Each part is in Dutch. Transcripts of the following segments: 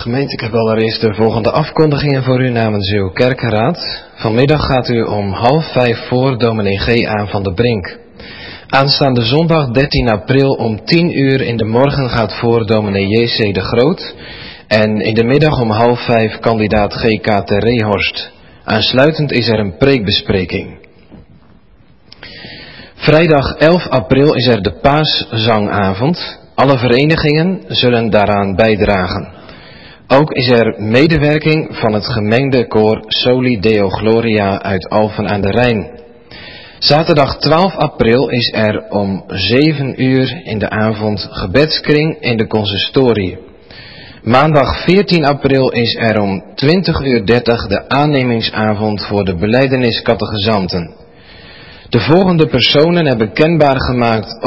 Gemeente, ik heb allereerst de volgende afkondigingen voor u namens uw kerkenraad. Vanmiddag gaat u om 4:30 voor dominee G. aan van de Brink. Aanstaande zondag 13 april om 10 uur in de morgen gaat voor dominee J.C. de Groot. En in de middag om 4:30 kandidaat G.K. ter Rehorst. Aansluitend is er een preekbespreking. Vrijdag 11 april is er de paaszangavond. Alle verenigingen zullen daaraan bijdragen. Ook is er medewerking van het gemengde koor Soli Deo Gloria uit Alphen aan de Rijn. Zaterdag 12 april is er om 7 uur in de avond gebedskring in de consistorie. Maandag 14 april is er om 20:30 de aannemingsavond voor de belijdeniscategezanten. De volgende personen hebben kenbaar gemaakt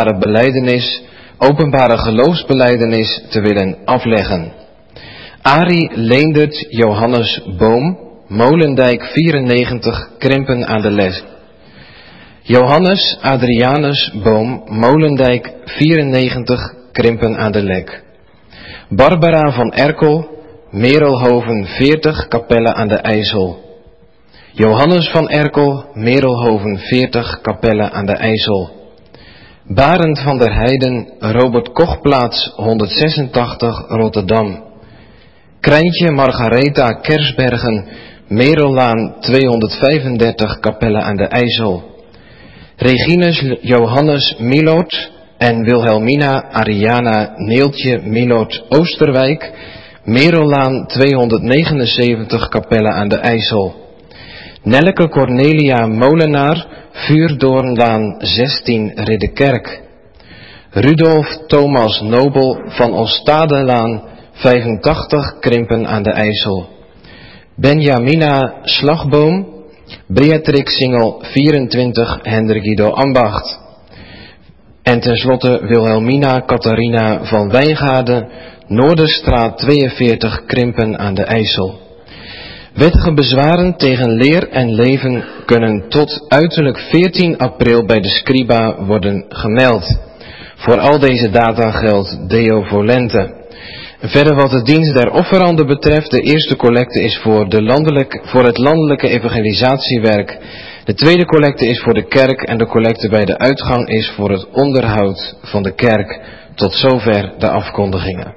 openbare geloofsbelijdenis te willen afleggen. Arie Leendert Johannes Boom, Molendijk 94, Krimpen aan de Lek. Johannes Adrianus Boom, Molendijk 94, Krimpen aan de Lek. Barbara van Erkel, Merelhoven 40, Capelle aan de IJssel. Johannes van Erkel, Merelhoven 40, Capelle aan de IJssel. Barend van der Heijden, Robert Kochplaats 186, Rotterdam. Krijntje Margaretha Kersbergen, Merellaan 235, Capelle aan de IJssel. Reginus Johannes Milot en Wilhelmina Ariana Neeltje Milot Oosterwijk, Merellaan 279, Capelle aan de IJssel. Nelleke Cornelia Molenaar, Vuurdoornlaan 16, Ridderkerk. Rudolf Thomas Nobel van Ostadelaan 85, Krimpen aan de IJssel. Benjamina Slagboom, Beatrix Singel 24, Hendrik Guido Ambacht. En tenslotte Wilhelmina Catharina van Wijngaarden, Noorderstraat 42, Krimpen aan de IJssel. Wettige bezwaren tegen leer en leven kunnen tot uiterlijk 14 april bij de Scriba worden gemeld. Voor al deze data geldt Deo volente. Verder wat de dienst der offeranden betreft, de eerste collecte is voor het landelijke evangelisatiewerk. De tweede collecte is voor de kerk en de collecte bij de uitgang is voor het onderhoud van de kerk. Tot zover de afkondigingen.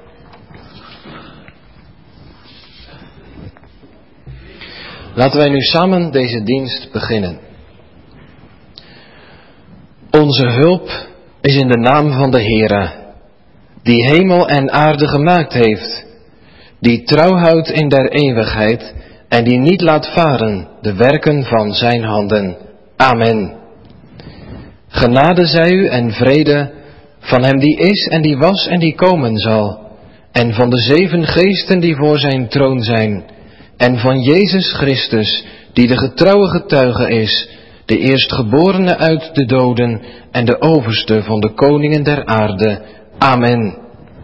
Laten wij nu samen deze dienst beginnen. Onze hulp is in de naam van de Heere, die hemel en aarde gemaakt heeft, die trouw houdt in der eeuwigheid en die niet laat varen de werken van zijn handen. Amen. Genade zij u en vrede van hem die is en die was en die komen zal, en van de 7 geesten die voor zijn troon zijn, en van Jezus Christus, die de getrouwe getuige is, de eerstgeborene uit de doden en de overste van de koningen der aarde. Amen.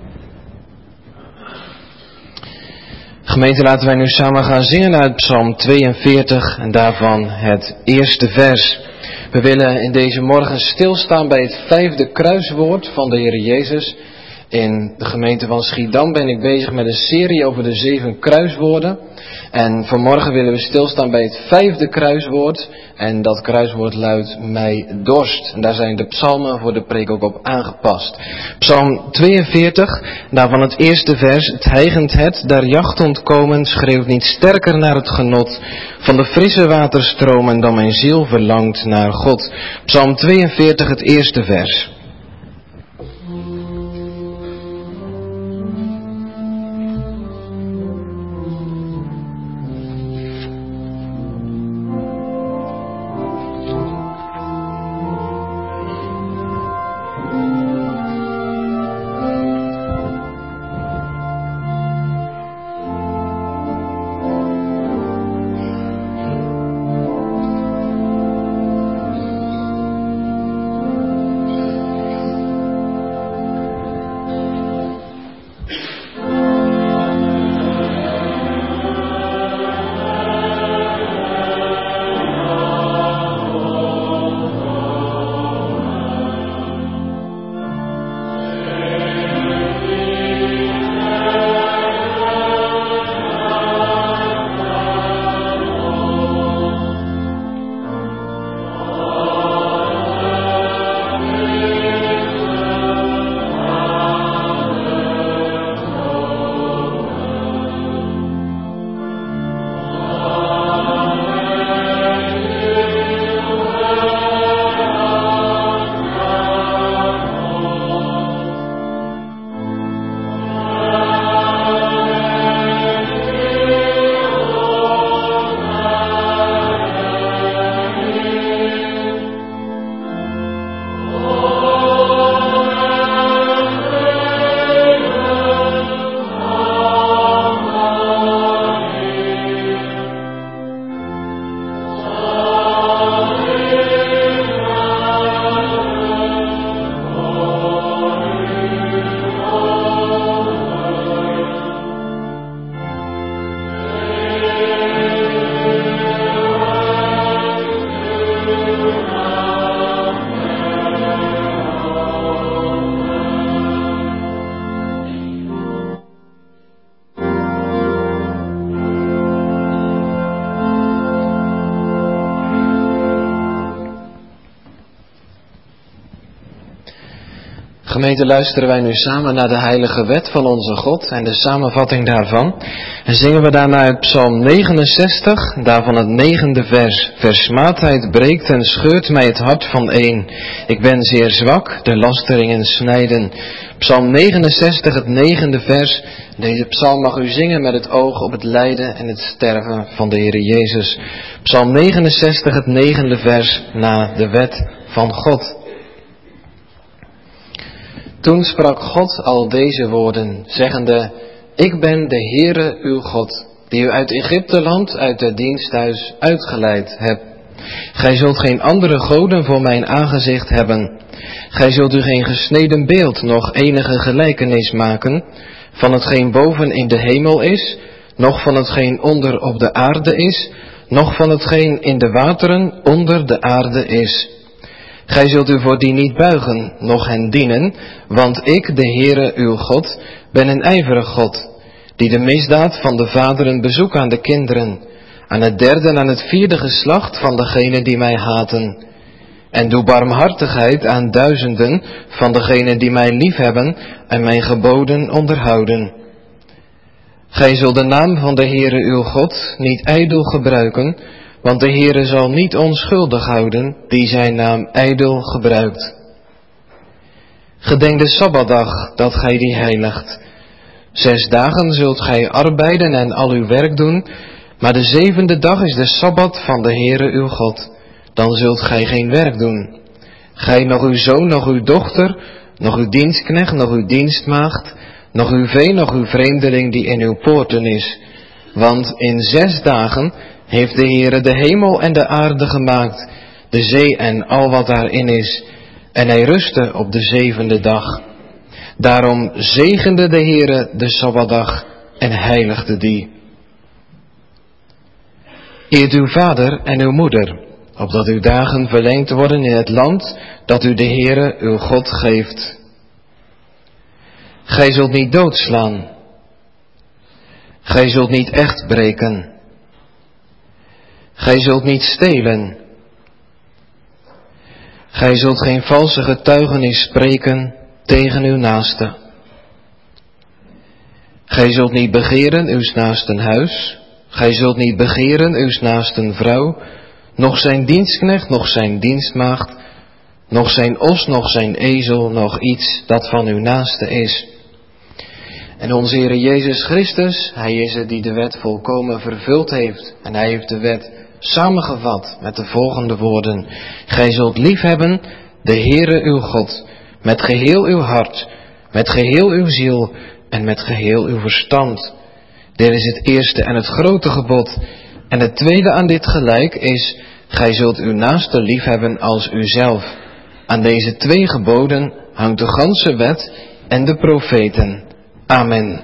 Gemeente, laten wij nu samen gaan zingen uit Psalm 42 en daarvan het eerste vers. We willen in deze morgen stilstaan bij het 5e kruiswoord van de Heer Jezus. In de gemeente van Schiedam ben ik bezig met een serie over de 7 kruiswoorden. En vanmorgen willen we stilstaan bij het 5e kruiswoord. En dat kruiswoord luidt mij dorst. En daar zijn de psalmen voor de preek ook op aangepast. Psalm 42, daarvan het eerste vers. Het hijgend het, daar jacht ontkomen, schreeuwt niet sterker naar het genot van de frisse waterstromen dan mijn ziel verlangt naar God. Psalm 42, het eerste vers. Gemeente, luisteren wij nu samen naar de heilige wet van onze God en de samenvatting daarvan. En zingen we daarna uit Psalm 69, daarvan het 9e vers. Versmaadheid breekt en scheurt mij het hart vaneen. Ik ben zeer zwak, de lasteringen snijden. Psalm 69, het 9e vers. Deze psalm mag u zingen met het oog op het lijden en het sterven van de Heer Jezus. Psalm 69, het 9e vers, na de wet van God. Toen sprak God al deze woorden, zeggende: Ik ben de Heere uw God, die u uit Egypteland, uit het diensthuis uitgeleid hebt. Gij zult geen andere goden voor mijn aangezicht hebben. Gij zult u geen gesneden beeld, noch enige gelijkenis maken, van hetgeen boven in de hemel is, noch van hetgeen onder op de aarde is, noch van hetgeen in de wateren onder de aarde is. Gij zult u voor die niet buigen, noch hen dienen, want ik, de Heere uw God, ben een ijverig God, die de misdaad van de vaderen bezoek aan de kinderen, aan het derde en aan het vierde geslacht van degenen die mij haten. En doe barmhartigheid aan duizenden van degenen die mij liefhebben en mijn geboden onderhouden. Gij zult de naam van de Heere uw God niet ijdel gebruiken, want de Heere zal niet onschuldig houden die zijn naam ijdel gebruikt. Gedenk de Sabbatdag, dat gij die heiligt. 6 dagen zult gij arbeiden en al uw werk doen, maar de 7e dag is de Sabbat van de Heere uw God. Dan zult gij geen werk doen. Gij, nog uw zoon, nog uw dochter, nog uw dienstknecht, nog uw dienstmaagd, nog uw vee, nog uw vreemdeling die in uw poorten is. Want in 6 dagen heeft de Heere de hemel en de aarde gemaakt, de zee en al wat daarin is. En hij rustte op de 7e dag. Daarom zegende de Heere de Sabbatdag en heiligde die. Eert uw vader en uw moeder, opdat uw dagen verlengd worden in het land dat u de Heere uw God geeft. Gij zult niet doodslaan. Gij zult niet echt breken. Gij zult niet stelen. Gij zult geen valse getuigenis spreken tegen uw naaste. Gij zult niet begeren uws naasten huis. Gij zult niet begeren uws naasten vrouw, noch zijn dienstknecht, noch zijn dienstmaagd, noch zijn os, noch zijn ezel, noch iets dat van uw naaste is. En onze Heer Jezus Christus, Hij is het die de wet volkomen vervuld heeft. En Hij heeft de wet samengevat met de volgende woorden: Gij zult liefhebben de Heere uw God, met geheel uw hart, met geheel uw ziel en met geheel uw verstand. Dit is het eerste en het grote gebod. En het tweede aan dit gelijk is: Gij zult uw naaste liefhebben als uzelf. Aan deze 2 geboden hangt de ganse wet en de profeten. Amen.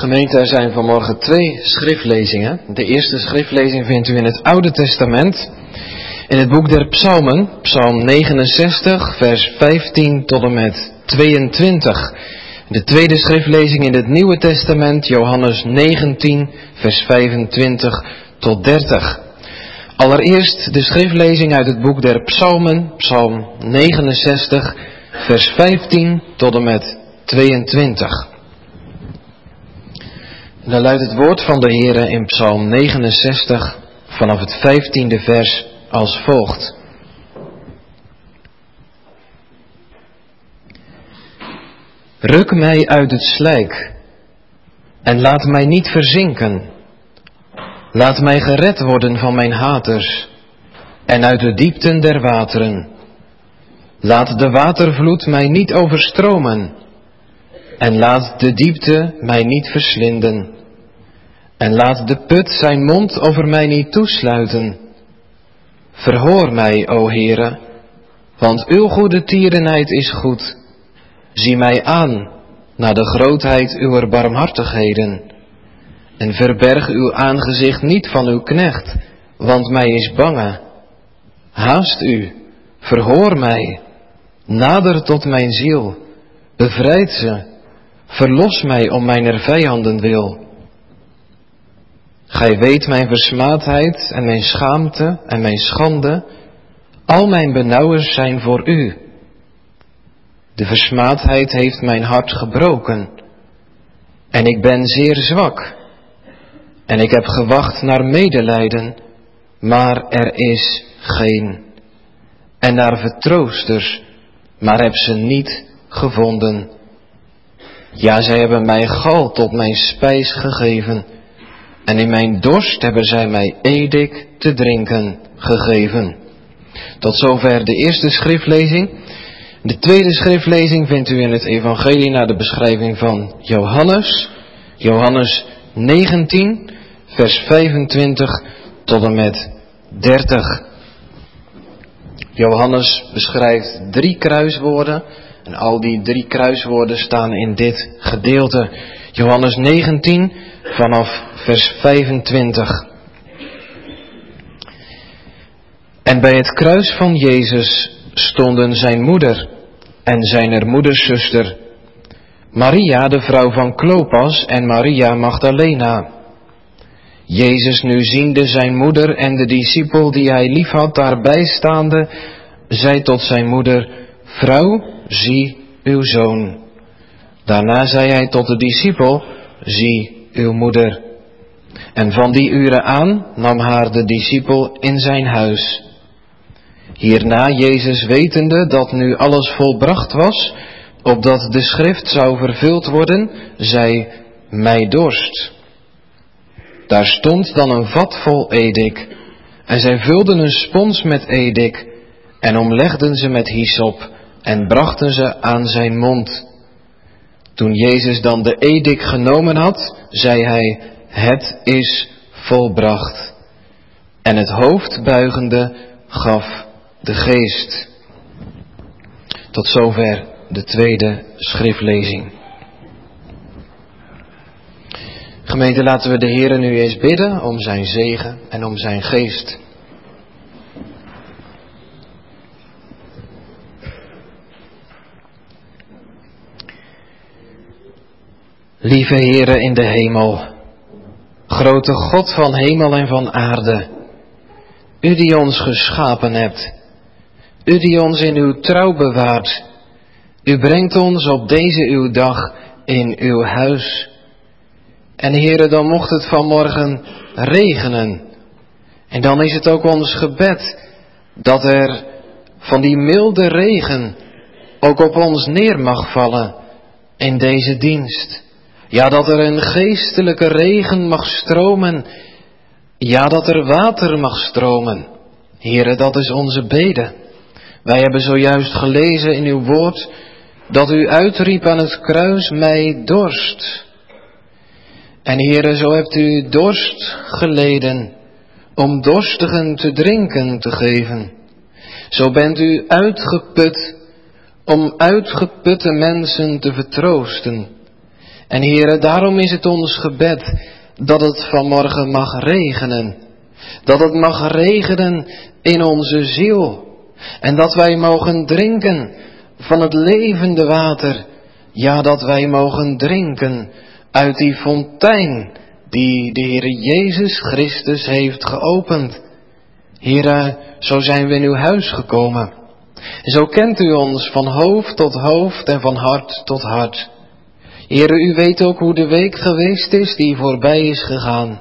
Gemeente, er zijn vanmorgen 2 schriftlezingen. De eerste schriftlezing vindt u in het Oude Testament, in het boek der Psalmen, Psalm 69, vers 15 tot en met 22. De tweede schriftlezing in het Nieuwe Testament, Johannes 19, vers 25 tot 30. Allereerst de schriftlezing uit het boek der Psalmen, Psalm 69, vers 15 tot en met 22. En dan luidt het woord van de Heere in Psalm 69 vanaf het 15e vers als volgt. Ruk mij uit het slijk en laat mij niet verzinken. Laat mij gered worden van mijn haters en uit de diepten der wateren. Laat de watervloed mij niet overstromen en laat de diepte mij niet verslinden. En laat de put zijn mond over mij niet toesluiten. Verhoor mij, o Heere, want uw goede tierenheid is goed. Zie mij aan, naar de grootheid uwer barmhartigheden. En verberg uw aangezicht niet van uw knecht, want mij is bange. Haast u, verhoor mij, nader tot mijn ziel, bevrijd ze, verlos mij om mijner vijanden wil. Gij weet mijn versmaadheid en mijn schaamte en mijn schande, al mijn benauwers zijn voor u. De versmaadheid heeft mijn hart gebroken en ik ben zeer zwak. En ik heb gewacht naar medelijden, maar er is geen. En naar vertroosters, maar heb ze niet gevonden. Ja, zij hebben mij gal tot mijn spijs gegeven. En in mijn dorst hebben zij mij edik te drinken gegeven. Tot zover de eerste schriftlezing. De tweede schriftlezing vindt u in het evangelie naar de beschrijving van Johannes. Johannes 19, vers 25 tot en met 30. Johannes beschrijft 3 kruiswoorden. En al die 3 kruiswoorden staan in dit gedeelte. Johannes 19 vanaf vers 25. En bij het kruis van Jezus stonden zijn moeder en zijner moeders zuster, Maria de vrouw van Klopas en Maria Magdalena. Jezus nu ziende zijn moeder en de discipel die hij liefhad daarbij staande, zei tot zijn moeder, vrouw, zie uw zoon. Daarna zei hij tot de discipel, zie uw moeder. En van die uren aan nam haar de discipel in zijn huis. Hierna Jezus wetende dat nu alles volbracht was, opdat de schrift zou vervuld worden, zei, mij dorst. Daar stond dan een vat vol edik, en zij vulden een spons met edik, en omlegden ze met hyssop, en brachten ze aan zijn mond. Toen Jezus dan de edik genomen had, zei hij, het is volbracht. En het hoofd buigende gaf de geest. Tot zover de tweede schriftlezing. Gemeente, laten we de Heere nu eens bidden om zijn zegen en om zijn geest. Lieve Heere in de hemel, grote God van hemel en van aarde, u die ons geschapen hebt, u die ons in uw trouw bewaart, u brengt ons op deze uw dag in uw huis. En Heere, dan mocht het vanmorgen regenen. En dan is het ook ons gebed dat er van die milde regen ook op ons neer mag vallen in deze dienst. Ja, dat er een geestelijke regen mag stromen. Ja, dat er water mag stromen. Heere, dat is onze bede. Wij hebben zojuist gelezen in uw woord dat u uitriep aan het kruis, mij dorst. En Heere, zo hebt u dorst geleden om dorstigen te drinken te geven. Zo bent u uitgeput om uitgeputte mensen te vertroosten. En Heere, daarom is het ons gebed dat het vanmorgen mag regenen. Dat het mag regenen in onze ziel. En dat wij mogen drinken van het levende water. Ja, dat wij mogen drinken uit die fontein die de Heere Jezus Christus heeft geopend. Heere, zo zijn we in uw huis gekomen. Zo kent u ons van hoofd tot hoofd en van hart tot hart. Heere, u weet ook hoe de week geweest is die voorbij is gegaan.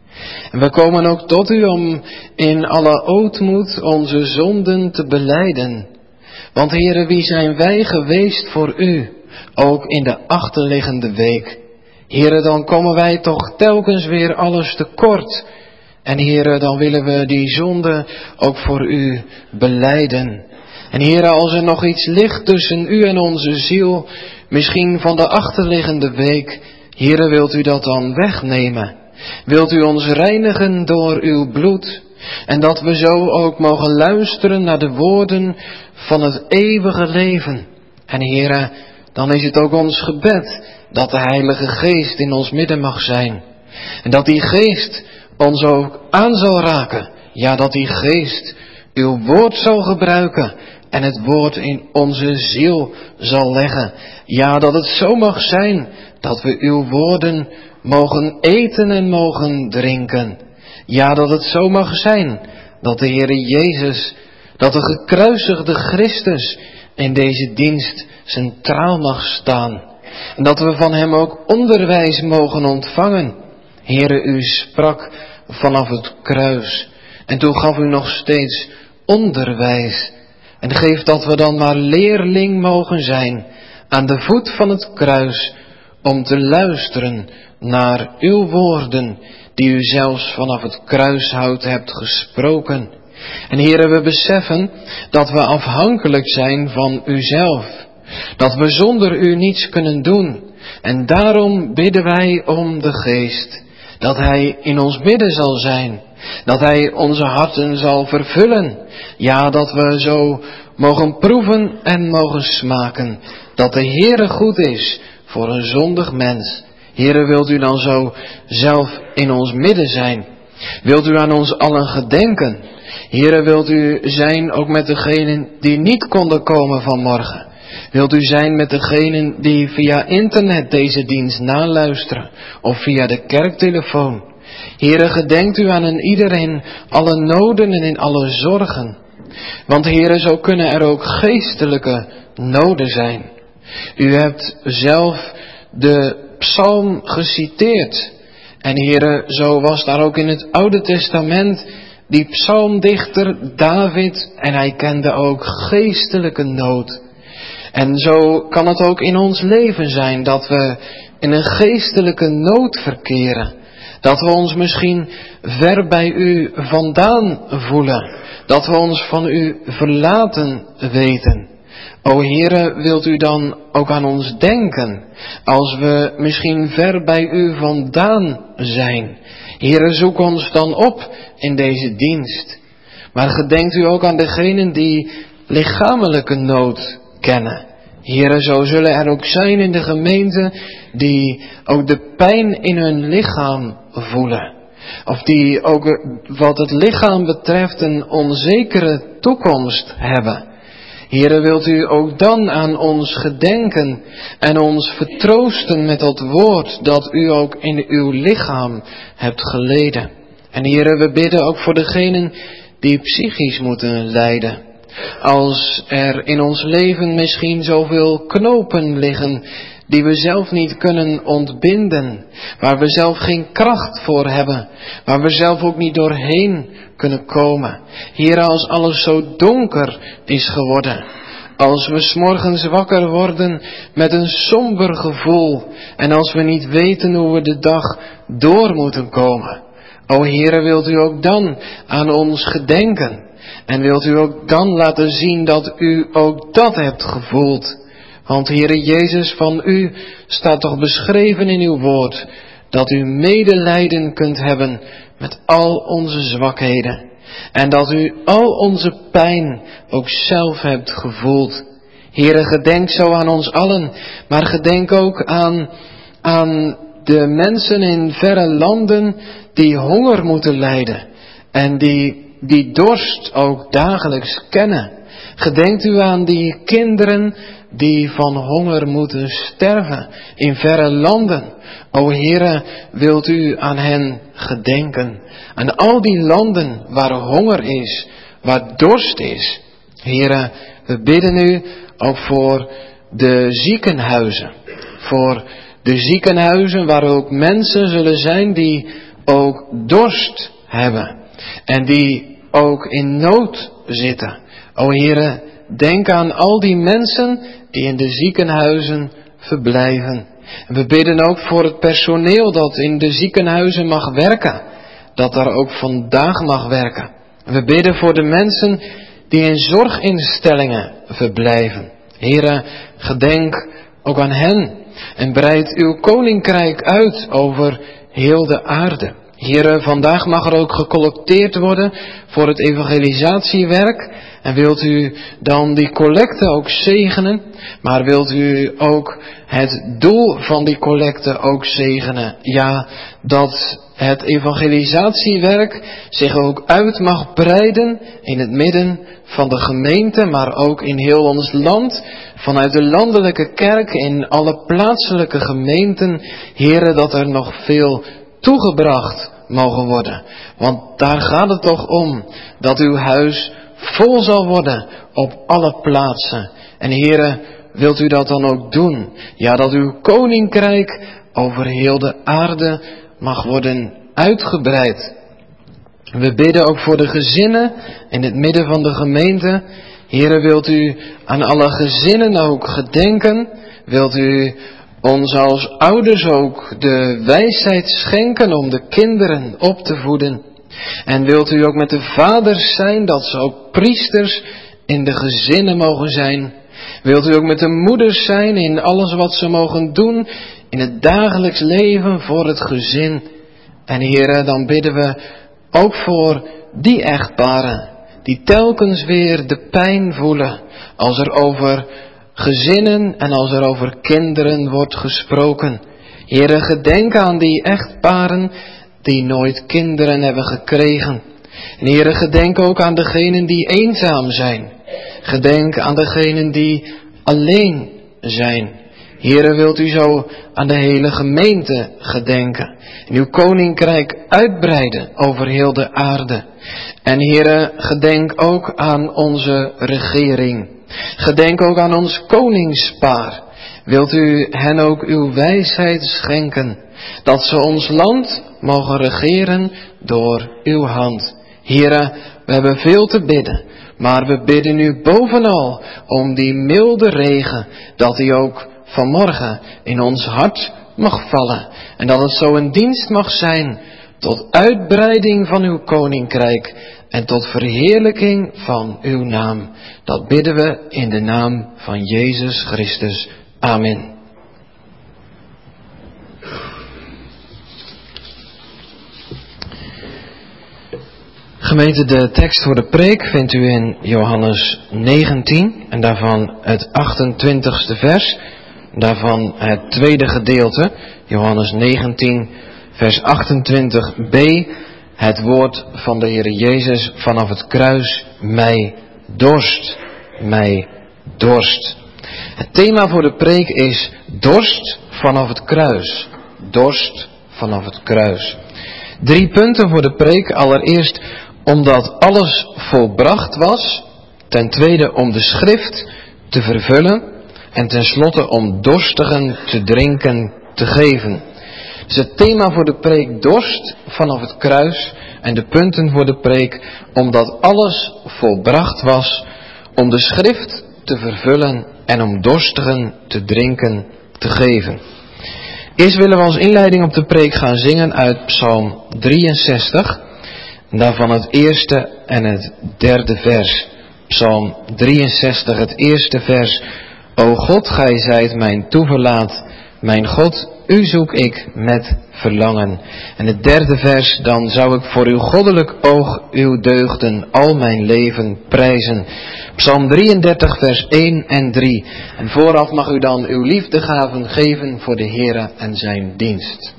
En we komen ook tot u om in alle ootmoed onze zonden te belijden. Want Heere, wie zijn wij geweest voor u, ook in de achterliggende week? Heere, dan komen wij toch telkens weer alles tekort. En Heere, dan willen we die zonde ook voor u belijden. En Heere, als er nog iets ligt tussen u en onze ziel, misschien van de achterliggende week, Heere, wilt u dat dan wegnemen? Wilt u ons reinigen door uw bloed? En dat we zo ook mogen luisteren naar de woorden van het eeuwige leven. En Heere, dan is het ook ons gebed dat de Heilige Geest in ons midden mag zijn. En dat die Geest ons ook aan zal raken. Ja, dat die Geest uw woord zal gebruiken en het woord in onze ziel zal leggen. Ja, dat het zo mag zijn dat we uw woorden mogen eten en mogen drinken. Ja, dat het zo mag zijn dat de Heere Jezus, dat de gekruisigde Christus in deze dienst centraal mag staan. En dat we van hem ook onderwijs mogen ontvangen. Heere, u sprak vanaf het kruis en toen gaf u nog steeds onderwijs. En geef dat we dan maar leerling mogen zijn aan de voet van het kruis om te luisteren naar uw woorden die u zelfs vanaf het kruishout hebt gesproken. En Heere, we beseffen dat we afhankelijk zijn van uzelf. Dat we zonder u niets kunnen doen. En daarom bidden wij om de Geest. Dat hij in ons midden zal zijn. Dat hij onze harten zal vervullen. Ja, dat we zo mogen proeven en mogen smaken. Dat de Heere goed is voor een zondig mens. Heere, wilt u dan zo zelf in ons midden zijn? Wilt u aan ons allen gedenken? Heere, wilt u zijn ook met degenen die niet konden komen vanmorgen? Wilt u zijn met degenen die via internet deze dienst naluisteren of via de kerktelefoon? Heere, gedenkt u aan iedereen alle noden en in alle zorgen. Want Heere, zo kunnen er ook geestelijke noden zijn. U hebt zelf de psalm geciteerd. En Heere, zo was daar ook in het Oude Testament die psalmdichter David en hij kende ook geestelijke nood. En zo kan het ook in ons leven zijn dat we in een geestelijke nood verkeren. Dat we ons misschien ver bij u vandaan voelen. Dat we ons van u verlaten weten. O Heere, wilt u dan ook aan ons denken, als we misschien ver bij u vandaan zijn. Heere, zoek ons dan op in deze dienst. Maar gedenkt u ook aan degenen die lichamelijke nood kennen. Heere, zo zullen er ook zijn in de gemeente die ook de pijn in hun lichaam voelen. Of die ook wat het lichaam betreft een onzekere toekomst hebben. Heere, wilt u ook dan aan ons gedenken en ons vertroosten met dat woord dat u ook in uw lichaam hebt geleden. En Heere, we bidden ook voor degenen die psychisch moeten lijden. Als er in ons leven misschien zoveel knopen liggen die we zelf niet kunnen ontbinden, waar we zelf geen kracht voor hebben, waar we zelf ook niet doorheen kunnen komen. Heere, als alles zo donker is geworden, als we 's morgens wakker worden met een somber gevoel en als we niet weten hoe we de dag door moeten komen. O Heere, wilt u ook dan aan ons gedenken en wilt u ook dan laten zien dat u ook dat hebt gevoeld. Want Heere Jezus, van u staat toch beschreven in uw woord dat u medelijden kunt hebben met al onze zwakheden. En dat u al onze pijn ook zelf hebt gevoeld. Heere, gedenk zo aan ons allen, maar gedenk ook aan aan de mensen in verre landen die honger moeten lijden en die dorst ook dagelijks kennen. Gedenkt u aan die kinderen die van honger moeten sterven in verre landen. O Heere, wilt u aan hen gedenken. Aan al die landen waar honger is, waar dorst is. Heere, we bidden u ook voor de ziekenhuizen. Voor de ziekenhuizen waar ook mensen zullen zijn die ook dorst hebben. En die ook in nood zitten. O Heere, denk aan al die mensen die in de ziekenhuizen verblijven. En we bidden ook voor het personeel dat in de ziekenhuizen mag werken. Dat daar ook vandaag mag werken. En we bidden voor de mensen die in zorginstellingen verblijven. Heere, gedenk ook aan hen. En breid uw koninkrijk uit over heel de aarde. Heere, vandaag mag er ook gecollecteerd worden voor het evangelisatiewerk. En wilt u dan die collecte ook zegenen, maar wilt u ook het doel van die collecte ook zegenen. Ja, dat het evangelisatiewerk zich ook uit mag breiden in het midden van de gemeente, maar ook in heel ons land, vanuit de landelijke kerk, in alle plaatselijke gemeenten. Heere, dat er nog veel toegebracht mogen worden. Want daar gaat het toch om, dat uw huis vol zal worden op alle plaatsen. En Heere, wilt u dat dan ook doen? Ja, dat uw koninkrijk over heel de aarde mag worden uitgebreid. We bidden ook voor de gezinnen in het midden van de gemeente. Heere, wilt u aan alle gezinnen ook gedenken? Wilt u ons als ouders ook de wijsheid schenken om de kinderen op te voeden? En wilt u ook met de vaders zijn, dat ze ook priesters in de gezinnen mogen zijn? Wilt u ook met de moeders zijn in alles wat ze mogen doen in het dagelijks leven voor het gezin? En Heere, dan bidden we ook voor die echtparen die telkens weer de pijn voelen als er over gezinnen en als er over kinderen wordt gesproken. Heere, gedenk aan die echtparen die nooit kinderen hebben gekregen. En Heere, gedenk ook aan degenen die eenzaam zijn. Gedenk aan degenen die alleen zijn. Heere, wilt u zo aan de hele gemeente gedenken. En uw koninkrijk uitbreiden over heel de aarde. En Heere, gedenk ook aan onze regering. Gedenk ook aan ons koningspaar. Wilt u hen ook uw wijsheid schenken, dat ze ons land mogen regeren door uw hand. Heere, we hebben veel te bidden, maar we bidden u bovenal om die milde regen, dat die ook vanmorgen in ons hart mag vallen. En dat het zo een dienst mag zijn tot uitbreiding van uw koninkrijk en tot verheerlijking van uw naam. Dat bidden we in de naam van Jezus Christus. Amen. Gemeente, de tekst voor de preek vindt u in Johannes 19 en daarvan het 28ste vers. Daarvan het tweede gedeelte, Johannes 19, vers 28b, het woord van de Heer Jezus vanaf het kruis, mij dorst, mij dorst. Het thema voor de preek is dorst vanaf het kruis, dorst vanaf het kruis. 3 punten voor de preek. Allereerst omdat alles volbracht was, ten tweede om de schrift te vervullen en tenslotte om dorstigen te drinken te geven. Dus het thema voor de preek dorst vanaf het kruis en de punten voor de preek omdat alles volbracht was, om de schrift te vervullen en om dorstigen te drinken te geven. Eerst willen we als inleiding op de preek gaan zingen uit Psalm 63, daarvan het eerste en het derde vers. Psalm 63, het eerste vers. O God, gij zijt mijn toeverlaat, mijn God, u zoek ik met verlangen. En het derde vers, dan zou ik voor uw goddelijk oog uw deugden al mijn leven prijzen. Psalm 33 vers 1 en 3. En vooraf mag u dan uw liefdegaven geven voor de Heere en zijn dienst.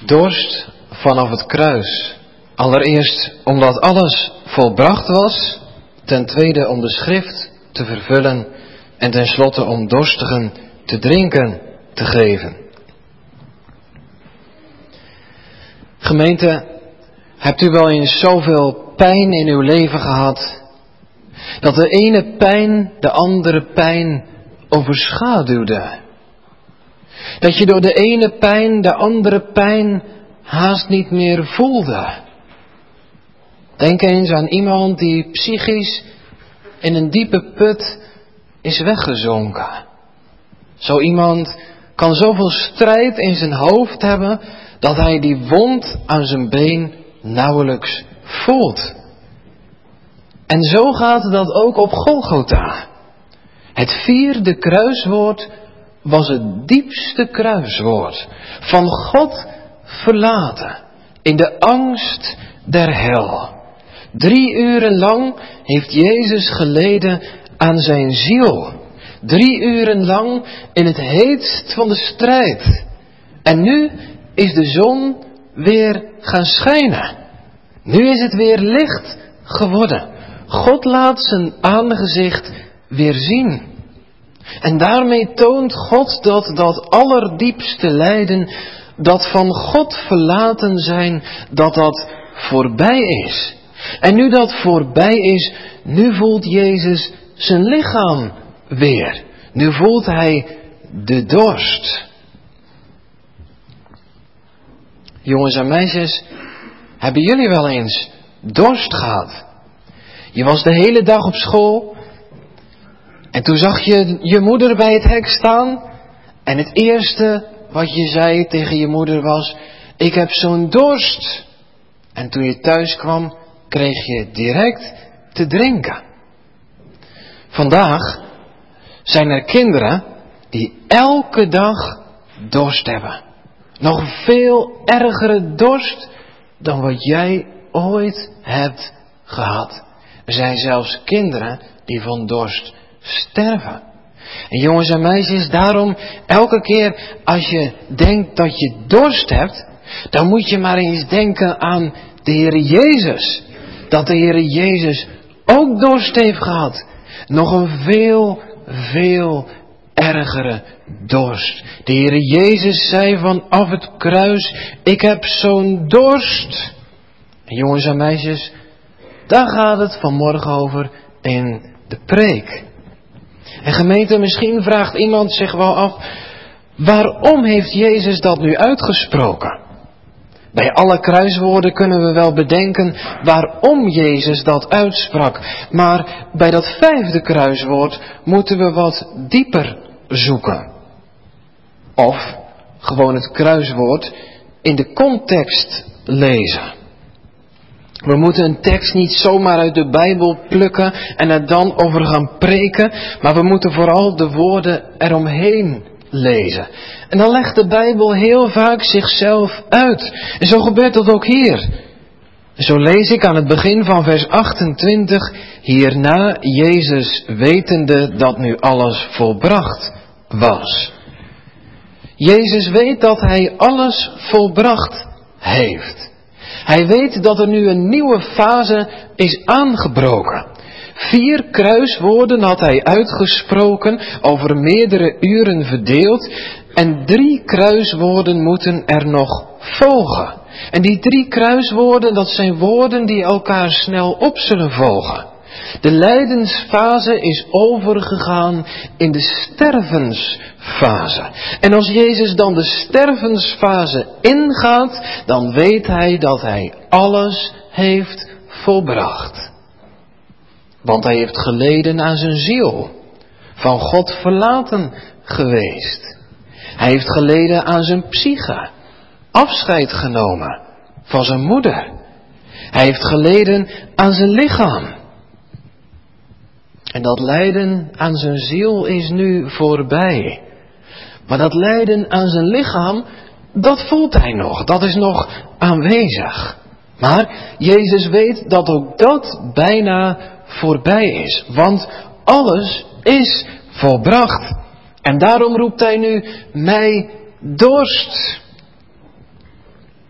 dorst vanaf het kruis. Allereerst omdat alles volbracht was. Ten tweede om de schrift te vervullen. En tenslotte om dorstigen te drinken te geven. Gemeente, hebt u wel eens zoveel pijn in uw leven gehad, dat de ene pijn de andere pijn overschaduwde? Dat je door de ene pijn de andere pijn haast niet meer voelde? Denk eens aan iemand die psychisch in een diepe put is weggezonken. Zo iemand kan zoveel strijd in zijn hoofd hebben dat hij die wond aan zijn been nauwelijks voelt. En zo gaat dat ook op Golgotha. Het 4e kruiswoord was het diepste kruiswoord. Van God verlaten, in de angst der hel. 3 uren lang heeft Jezus geleden aan zijn ziel. 3 uren lang in het heetst van de strijd. En nu is de zon weer gaan schijnen. Nu is het weer licht geworden. God laat zijn aangezicht weer zien. En daarmee toont God dat allerdiepste lijden, dat van God verlaten zijn, dat voorbij is. En nu dat voorbij is, nu voelt Jezus zijn lichaam weer. Nu voelt hij de dorst. Jongens en meisjes, hebben jullie wel eens dorst gehad? Je was de hele dag op school en toen zag je je moeder bij het hek staan en het eerste wat je zei tegen je moeder was: ik heb zo'n dorst. En toen je thuis kwam, kreeg je direct te drinken. Vandaag zijn er kinderen die elke dag dorst hebben. Nog een veel ergere dorst dan wat jij ooit hebt gehad. Er zijn zelfs kinderen die van dorst sterven. En jongens en meisjes, daarom elke keer als je denkt dat je dorst hebt, dan moet je maar eens denken aan de Heere Jezus. Dat de Heere Jezus ook dorst heeft gehad. Nog een veel ergere dorst. De Heere Jezus zei vanaf het kruis: ik heb zo'n dorst. En jongens en meisjes, daar gaat het vanmorgen over in de preek. En gemeente, misschien vraagt iemand zich wel af: waarom heeft Jezus dat nu uitgesproken? Bij alle kruiswoorden kunnen we wel bedenken waarom Jezus dat uitsprak. Maar bij dat 5e kruiswoord moeten we wat dieper zoeken. Of gewoon het kruiswoord in de context lezen. We moeten een tekst niet zomaar uit de Bijbel plukken en er dan over gaan preken. Maar we moeten vooral de woorden eromheen lezen. En dan legt de Bijbel heel vaak zichzelf uit. En zo gebeurt dat ook hier. Zo lees ik aan het begin van vers 28. Hierna Jezus wetende dat nu alles volbracht was. Jezus weet dat hij alles volbracht heeft. Hij weet dat er nu een nieuwe fase is aangebroken. 4 kruiswoorden had hij uitgesproken, over meerdere uren verdeeld. En 3 kruiswoorden moeten er nog volgen. En die 3 kruiswoorden, dat zijn woorden die elkaar snel op zullen volgen. De lijdensfase is overgegaan in de stervensfase. En als Jezus dan de stervensfase ingaat, dan weet hij dat hij alles heeft volbracht. Want hij heeft geleden aan zijn ziel, van God verlaten geweest. Hij heeft geleden aan zijn psyche, afscheid genomen van zijn moeder. Hij heeft geleden aan zijn lichaam. En dat lijden aan zijn ziel is nu voorbij. Maar dat lijden aan zijn lichaam, dat voelt hij nog. Dat is nog aanwezig. Maar Jezus weet dat ook dat bijna voorbij is. Want alles is volbracht. En daarom roept hij nu: mij dorst.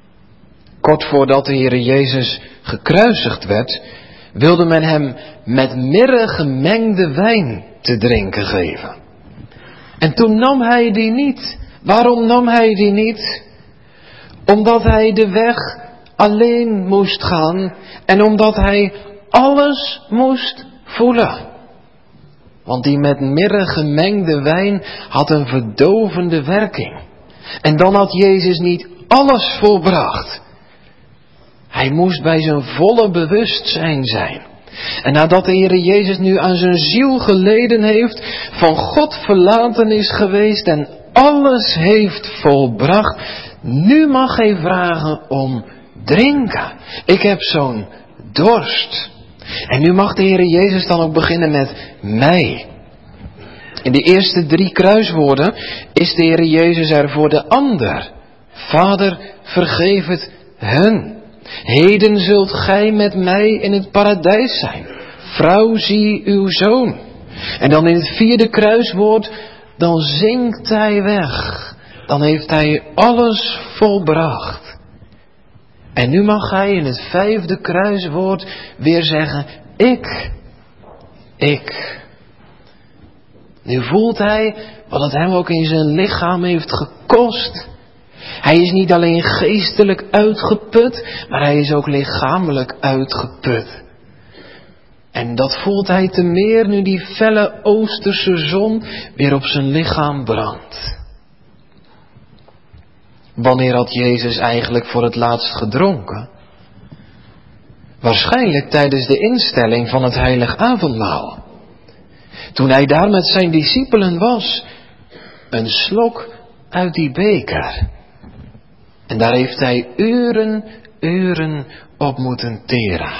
Kort voordat de Heere Jezus gekruisigd werd, wilde men hem met mirre gemengde wijn te drinken geven. En toen nam hij die niet. Waarom nam hij die niet? Omdat hij de weg alleen moest gaan en omdat hij alles moest voelen. Want die met mirre gemengde wijn had een verdovende werking. En dan had Jezus niet alles volbracht. Hij moest bij zijn volle bewustzijn zijn. En nadat de Heere Jezus nu aan zijn ziel geleden heeft, van God verlaten is geweest en alles heeft volbracht, nu mag hij vragen om drinken. Ik heb zo'n dorst. En nu mag de Heere Jezus dan ook beginnen met mij. In de eerste 3 kruiswoorden is de Heere Jezus er voor de ander. Vader, vergeef het hun. Heden zult gij met mij in het paradijs zijn. Vrouw, zie uw zoon. En dan in het 4e kruiswoord, dan zinkt hij weg. Dan heeft hij alles volbracht. En nu mag hij in het 5e kruiswoord weer zeggen, ik. Nu voelt hij wat het hem ook in zijn lichaam heeft gekost. Hij is niet alleen geestelijk uitgeput, maar hij is ook lichamelijk uitgeput. En dat voelt hij te meer nu die felle oosterse zon weer op zijn lichaam brandt. Wanneer had Jezus eigenlijk voor het laatst gedronken? Waarschijnlijk tijdens de instelling van het heilig avondmaal. Toen hij daar met zijn discipelen was, een slok uit die beker. En daar heeft hij uren op moeten teren.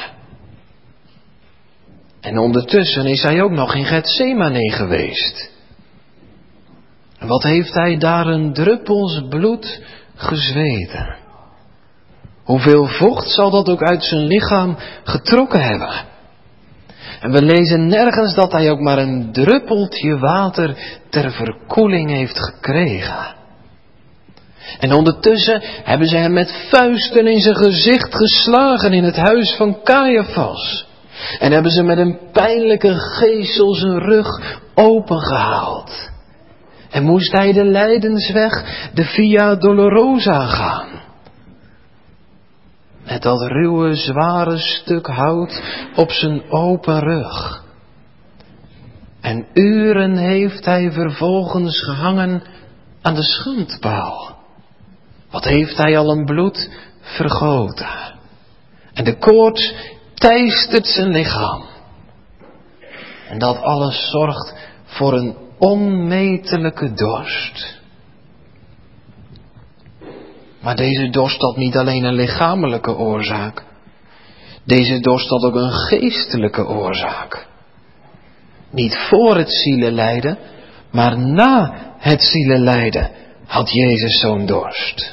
En ondertussen is hij ook nog in Getsemane geweest. Wat heeft hij daar een druppels bloed gezweten? Hoeveel vocht zal dat ook uit zijn lichaam getrokken hebben? En we lezen nergens dat hij ook maar een druppeltje water ter verkoeling heeft gekregen. En ondertussen hebben ze hem met vuisten in zijn gezicht geslagen in het huis van Caiaphas. En hebben ze met een pijnlijke geesel zijn rug opengehaald. En moest hij de lijdensweg, de Via Dolorosa gaan. Met dat ruwe, zware stuk hout op zijn open rug. En uren heeft hij vervolgens gehangen aan de schandpaal. Wat heeft hij al een bloed vergoten. En de koorts teistert zijn lichaam. En dat alles zorgt voor een onmetelijke dorst. Maar deze dorst had niet alleen een lichamelijke oorzaak. Deze dorst had ook een geestelijke oorzaak. Niet voor het zielenlijden, maar na het zielenlijden had Jezus zo'n dorst.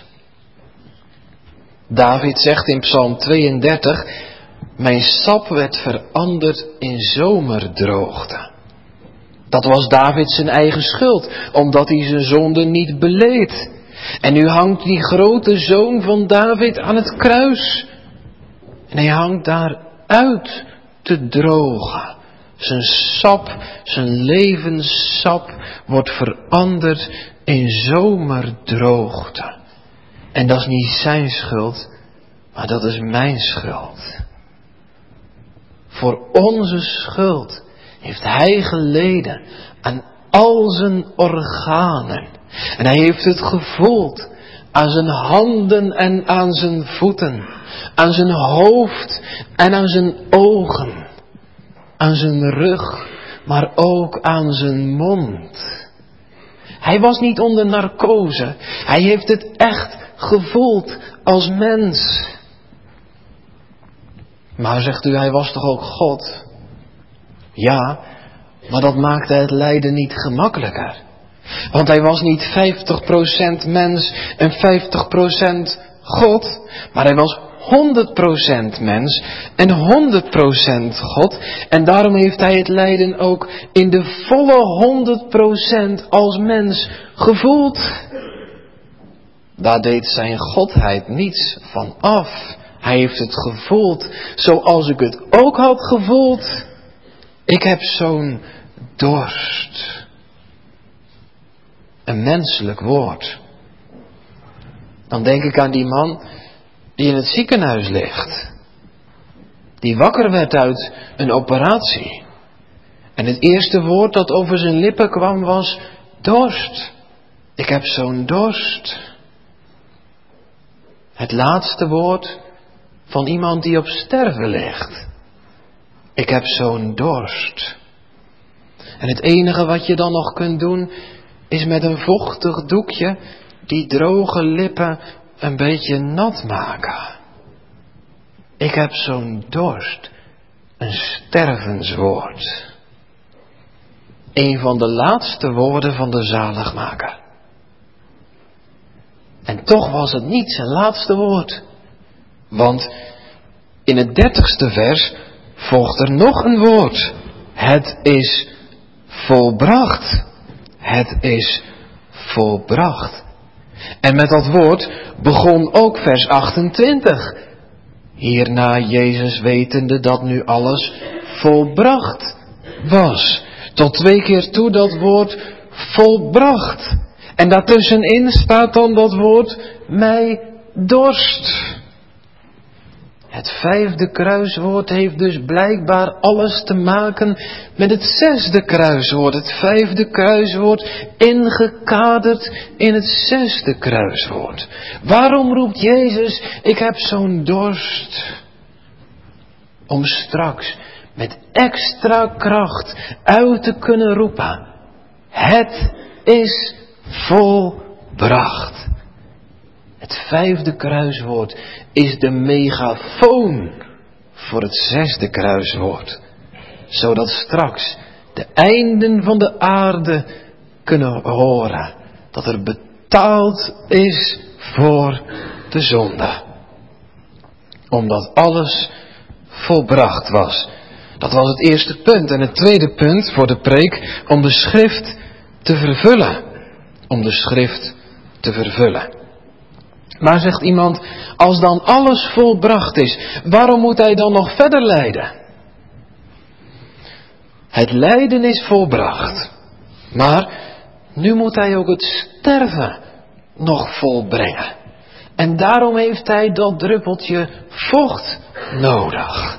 David zegt in Psalm 32, mijn sap werd veranderd in zomerdroogte. Dat was David zijn eigen schuld, omdat hij zijn zonde niet beleed. En nu hangt die grote zoon van David aan het kruis. En hij hangt daar uit te drogen. Zijn sap, zijn levenssap wordt veranderd in zomerdroogte. En dat is niet zijn schuld, maar dat is mijn schuld. Voor onze schuld heeft hij geleden aan al zijn organen. En hij heeft het gevoeld aan zijn handen en aan zijn voeten, aan zijn hoofd en aan zijn ogen, aan zijn rug, maar ook aan zijn mond. Hij was niet onder narcose, hij heeft het echt gevoeld als mens. Maar zegt u, hij was toch ook God? Ja, maar dat maakte het lijden niet gemakkelijker. Want hij was niet 50% mens en 50% God, maar hij was 100% mens en 100% God. En daarom heeft hij het lijden ook in de volle 100% als mens gevoeld. Daar deed zijn godheid niets van af. Hij heeft het gevoeld zoals ik het ook had gevoeld. Ik heb zo'n dorst. Een menselijk woord. Dan denk ik aan die man die in het ziekenhuis ligt. Die wakker werd uit een operatie. En het eerste woord dat over zijn lippen kwam was dorst. Ik heb zo'n dorst. Het laatste woord van iemand die op sterven ligt. Ik heb zo'n dorst. En het enige wat je dan nog kunt doen is met een vochtig doekje die droge lippen een beetje nat maken. Ik heb zo'n dorst. Een stervenswoord. Een van de laatste woorden van de zaligmaker. En toch was het niet zijn laatste woord. Want in het 30ste vers volgt er nog een woord. Het is volbracht. Het is volbracht. En met dat woord begon ook vers 28. Hierna Jezus wetende dat nu alles volbracht was. Tot 2 keer toe dat woord volbracht. En daartussenin staat dan dat woord mij dorst. Het 5e kruiswoord heeft dus blijkbaar alles te maken met het 6e kruiswoord. Het 5e kruiswoord ingekaderd in het 6e kruiswoord. Waarom roept Jezus, ik heb zo'n dorst? Om straks met extra kracht uit te kunnen roepen. Het is volbracht. Het 5e kruiswoord is de megafoon voor het 6e kruiswoord. Zodat straks de einden van de aarde kunnen horen dat er betaald is voor de zonde. Omdat alles volbracht was. Dat was het eerste punt. En het tweede punt voor de preek, om de schrift te vervullen. Om de schrift te vervullen. Maar zegt iemand, als dan alles volbracht is, waarom moet hij dan nog verder lijden? Het lijden is volbracht. Maar nu moet hij ook het sterven nog volbrengen. En daarom heeft hij dat druppeltje vocht nodig.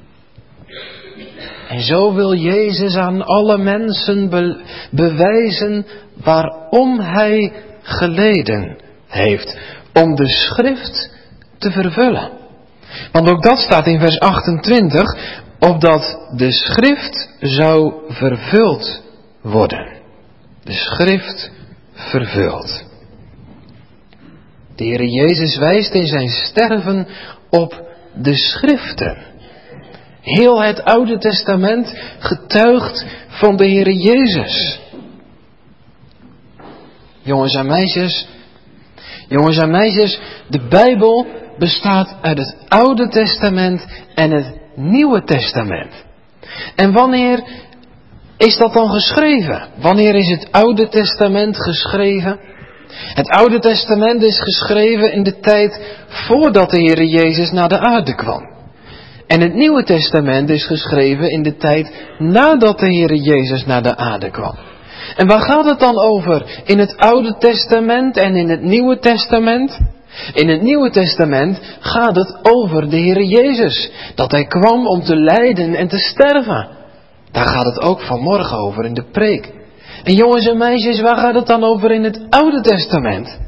En zo wil Jezus aan alle mensen bewijzen waarom hij geleden heeft. Om de schrift te vervullen. Want ook dat staat in vers 28. Opdat de schrift zou vervuld worden. De schrift vervuld. De Heer Jezus wijst in zijn sterven op de schriften. Heel het Oude Testament getuigt van de Heer Jezus. Jongens en meisjes, de Bijbel bestaat uit het Oude Testament en het Nieuwe Testament. En wanneer is dat dan geschreven? Wanneer is het Oude Testament geschreven? Het Oude Testament is geschreven in de tijd voordat de Heer Jezus naar de aarde kwam. En het Nieuwe Testament is geschreven in de tijd nadat de Heer Jezus naar de aarde kwam. En waar gaat het dan over in het Oude Testament en in het Nieuwe Testament? In het Nieuwe Testament gaat het over de Heer Jezus. Dat Hij kwam om te lijden en te sterven. Daar gaat het ook vanmorgen over in de preek. En jongens en meisjes, waar gaat het dan over in het Oude Testament?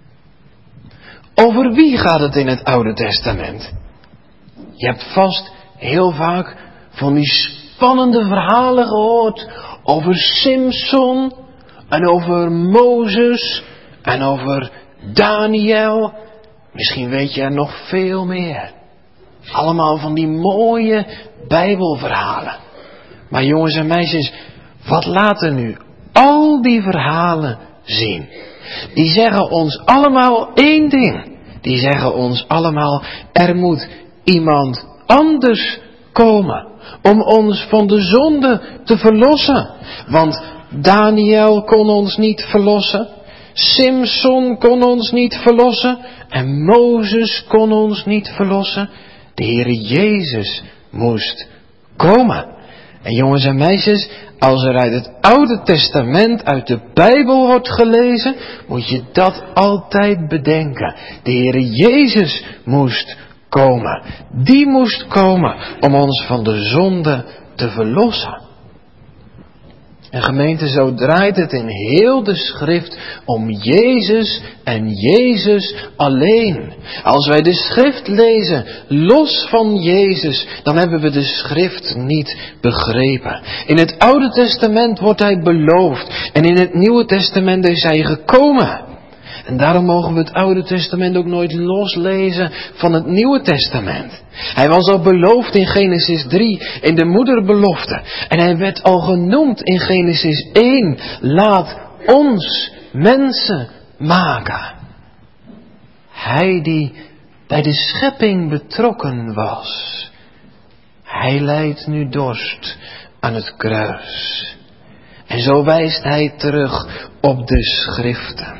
Over wie gaat het in het Oude Testament? Je hebt vast heel vaak van die spannende verhalen gehoord over Simson en over Mozes en over Daniel. Misschien weet je er nog veel meer. Allemaal van die mooie Bijbelverhalen. Maar jongens en meisjes, wat laten nu al die verhalen zien? Die zeggen ons allemaal één ding. Die zeggen ons allemaal, er moet iemand anders komen om ons van de zonde te verlossen. Want Daniel kon ons niet verlossen. Simson kon ons niet verlossen en Mozes kon ons niet verlossen. De Heere Jezus moest komen. En jongens en meisjes, als er uit het Oude Testament, uit de Bijbel wordt gelezen, moet je dat altijd bedenken. De Heere Jezus moest komen. Die moest komen om ons van de zonde te verlossen. En gemeente, zo draait het in heel de schrift om Jezus en Jezus alleen. Als wij de schrift lezen los van Jezus, dan hebben we de schrift niet begrepen. In het Oude Testament wordt hij beloofd en in het Nieuwe Testament is hij gekomen. En daarom mogen we het Oude Testament ook nooit loslezen van het Nieuwe Testament. Hij was al beloofd in Genesis 3, in de moederbelofte. En hij werd al genoemd in Genesis 1. Laat ons mensen maken. Hij die bij de schepping betrokken was. Hij lijdt nu dorst aan het kruis. En zo wijst hij terug op de schriften.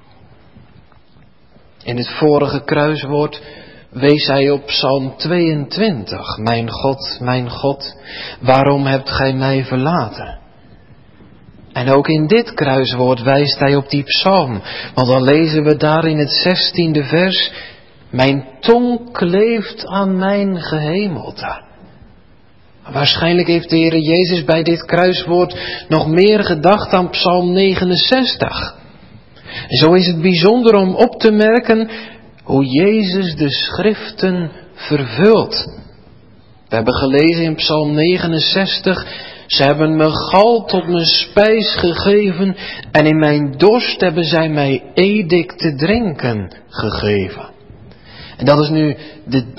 In het vorige kruiswoord wees hij op Psalm 22. Mijn God, waarom hebt gij mij verlaten? En ook in dit kruiswoord wijst hij op die psalm. Want dan lezen we daar in het 16e vers. Mijn tong kleeft aan mijn gehemelte. Waarschijnlijk heeft de Heer Jezus bij dit kruiswoord nog meer gedacht aan Psalm 69. En zo is het bijzonder om op te merken hoe Jezus de schriften vervult. We hebben gelezen in Psalm 69, ze hebben me gal tot mijn spijs gegeven en in mijn dorst hebben zij mij edik te drinken gegeven. En dat is nu de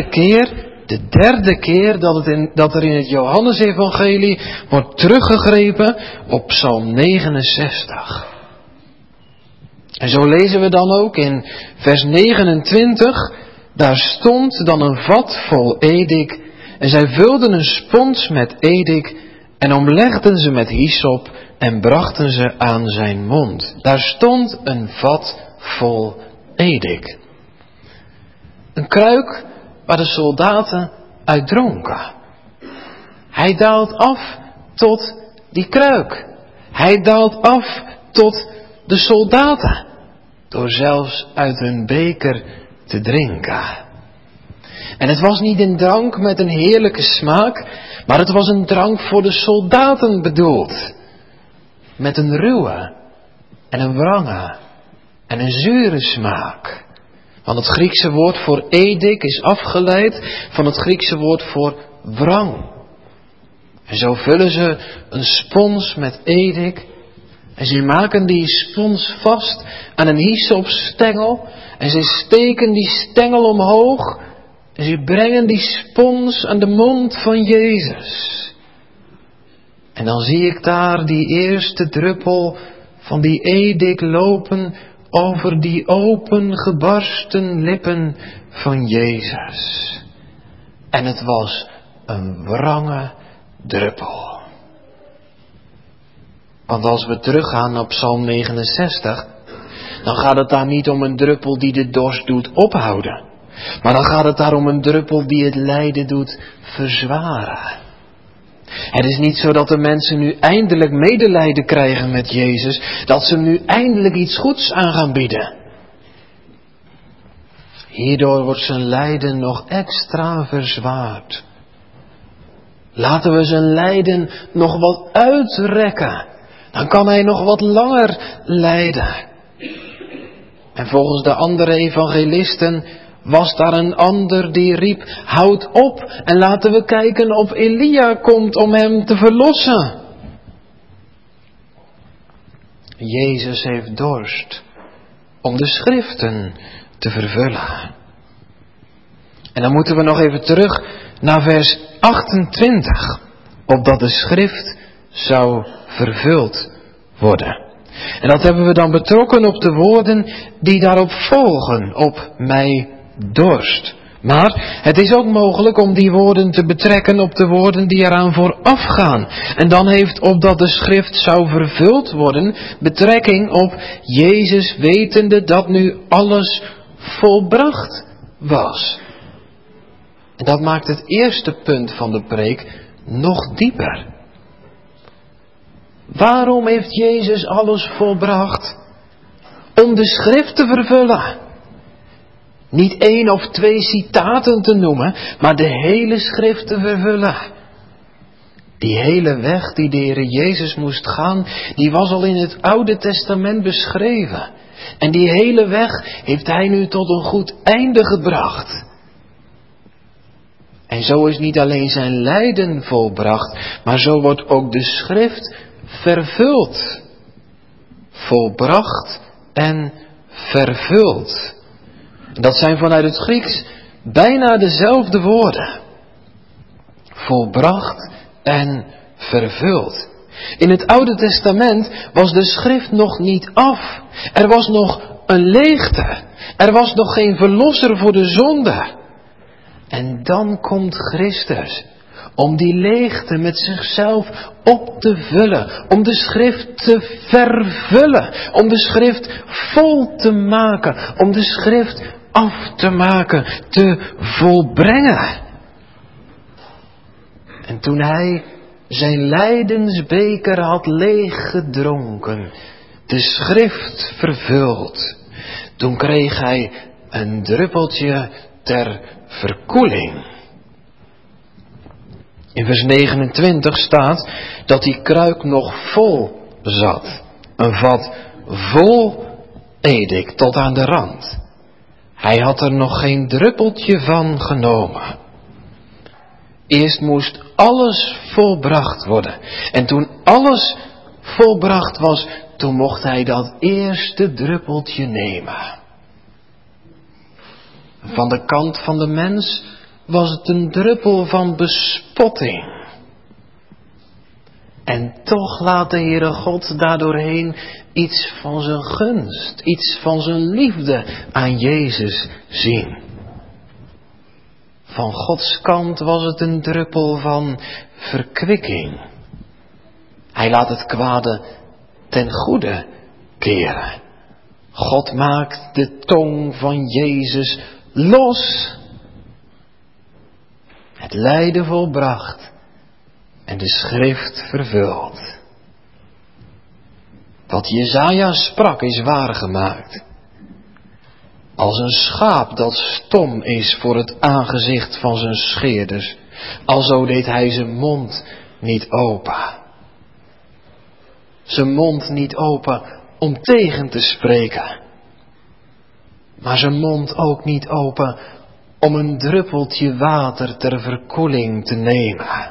derde keer dat er in het Johannesevangelie wordt teruggegrepen op Psalm 69. En zo lezen we dan ook in vers 29, daar stond dan een vat vol edik en zij vulden een spons met edik en omlegden ze met hyssop en brachten ze aan zijn mond. Daar stond een vat vol edik. Een kruik waar de soldaten uit dronken. Hij daalt af tot die kruik. Hij daalt af tot de soldaten, door zelfs uit hun beker te drinken. En het was niet een drank met een heerlijke smaak, maar het was een drank voor de soldaten bedoeld. Met een ruwe en een wrange en een zure smaak. Want het Griekse woord voor edik is afgeleid van het Griekse woord voor wrang. En zo vullen ze een spons met edik. En ze maken die spons vast aan een hyssopstengel. En ze steken die stengel omhoog. En ze brengen die spons aan de mond van Jezus. En dan zie ik daar die eerste druppel van die edik lopen over die opengebarsten lippen van Jezus. En het was een wrange druppel. Want als we teruggaan op Psalm 69, dan gaat het daar niet om een druppel die de dorst doet ophouden. Maar dan gaat het daar om een druppel die het lijden doet verzwaren. Het is niet zo dat de mensen nu eindelijk medelijden krijgen met Jezus, dat ze hem nu eindelijk iets goeds aan gaan bieden. Hierdoor wordt zijn lijden nog extra verzwaard. Laten we zijn lijden nog wat uitrekken. Dan kan hij nog wat langer lijden. En volgens de andere evangelisten was daar een ander die riep, houd op en laten we kijken of Elia komt om hem te verlossen. Jezus heeft dorst om de schriften te vervullen. En dan moeten we nog even terug naar vers 28, opdat de schrift zou vervuld worden. En dat hebben we dan betrokken op de woorden die daarop volgen, op mij dorst. Maar het is ook mogelijk om die woorden te betrekken op de woorden die eraan vooraf gaan. En dan heeft opdat de schrift zou vervuld worden betrekking op Jezus wetende dat nu alles volbracht was. En dat maakt het eerste punt van de preek nog dieper. Waarom heeft Jezus alles volbracht? Om de schrift te vervullen. Niet 1 of 2 citaten te noemen, maar de hele schrift te vervullen. Die hele weg die de Heer Jezus moest gaan, die was al in het Oude Testament beschreven. En die hele weg heeft Hij nu tot een goed einde gebracht. En zo is niet alleen zijn lijden volbracht, maar zo wordt ook de schrift vervuld. Volbracht en vervuld. Dat zijn vanuit het Grieks bijna dezelfde woorden. Volbracht en vervuld. In het Oude Testament was de schrift nog niet af. Er was nog een leegte. Er was nog geen verlosser voor de zonde. En dan komt Christus. Om die leegte met zichzelf op te vullen. Om de schrift te vervullen. Om de schrift vol te maken. Om de schrift af te maken. Te volbrengen. En toen Hij zijn lijdensbeker had leeggedronken. De schrift vervuld. Toen kreeg Hij een druppeltje ter verkoeling. In vers 29 staat dat die kruik nog vol zat. Een vat vol edik tot aan de rand. Hij had er nog geen druppeltje van genomen. Eerst moest alles volbracht worden. En toen alles volbracht was, toen mocht Hij dat eerste druppeltje nemen. Van de kant van de mens was het een druppel van bespotting. En toch laat de Heere God daardoorheen iets van zijn gunst, iets van zijn liefde aan Jezus zien. Van Gods kant was het een druppel van verkwikking. Hij laat het kwade ten goede keren. God maakt de tong van Jezus los. Het lijden volbracht en de schrift vervuld. Wat Jesaja sprak is waargemaakt. Als een schaap dat stom is voor het aangezicht van zijn scheerders, alzo deed hij zijn mond niet open. Zijn mond niet open om tegen te spreken, maar zijn mond ook niet open om een druppeltje water ter verkoeling te nemen.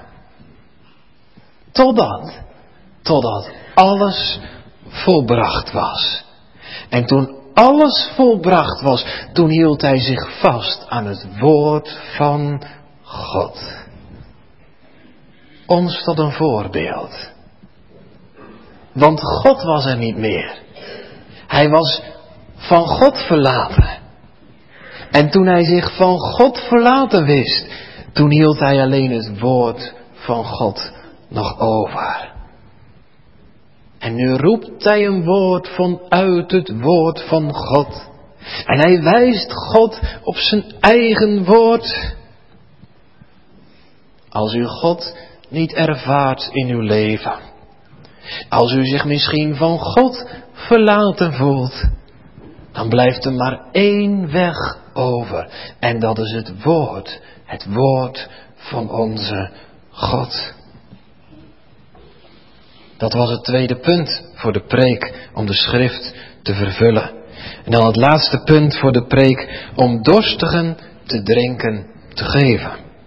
Totdat alles volbracht was. En toen alles volbracht was, toen hield hij zich vast aan het woord van God. Ons tot een voorbeeld. Want God was er niet meer. Hij was van God verlaten. En toen hij zich van God verlaten wist, toen hield hij alleen het woord van God nog over. En nu roept hij een woord vanuit het woord van God. En hij wijst God op zijn eigen woord. Als u God niet ervaart in uw leven. Als u zich misschien van God verlaten voelt. Dan blijft er maar één weg over. En dat is het woord. Het woord van onze God. Dat was het tweede punt voor de preek om de schrift te vervullen. En dan het laatste punt voor de preek om dorstigen te drinken te geven.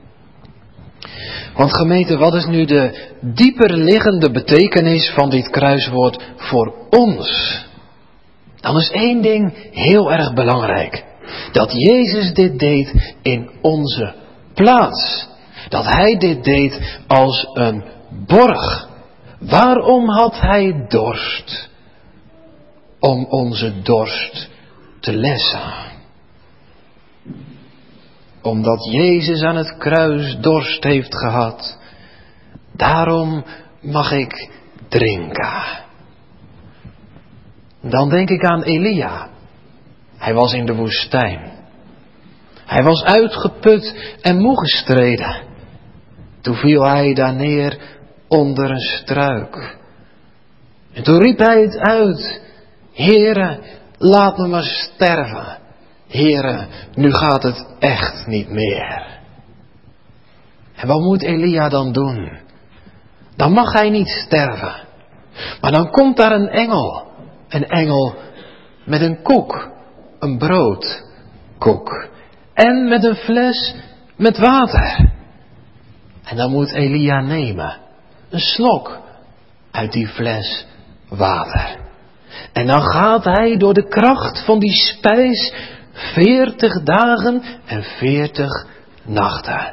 Want gemeente, wat is nu de dieper liggende betekenis van dit kruiswoord voor ons? Dan is één ding heel erg belangrijk. Dat Jezus dit deed in onze plaats. Dat Hij dit deed als een borg. Waarom had Hij dorst? Om onze dorst te lessen. omdat Jezus aan het kruis dorst heeft gehad. Daarom mag ik drinken. Dan denk ik aan Elia. Hij was in de woestijn. Hij was uitgeput en moe gestreden. Toen viel hij daar neer onder een struik. En toen riep hij het uit. Heere, laat me maar sterven. Heere, nu gaat het echt niet meer. En wat moet Elia dan doen? Dan mag hij niet sterven. Maar dan komt daar een engel. Een engel met een koek. Een broodkoek. En met een fles met water. En dan moet Elia nemen. Een slok uit die fles water. En dan gaat hij door de kracht van die spijs 40 dagen en 40 nachten.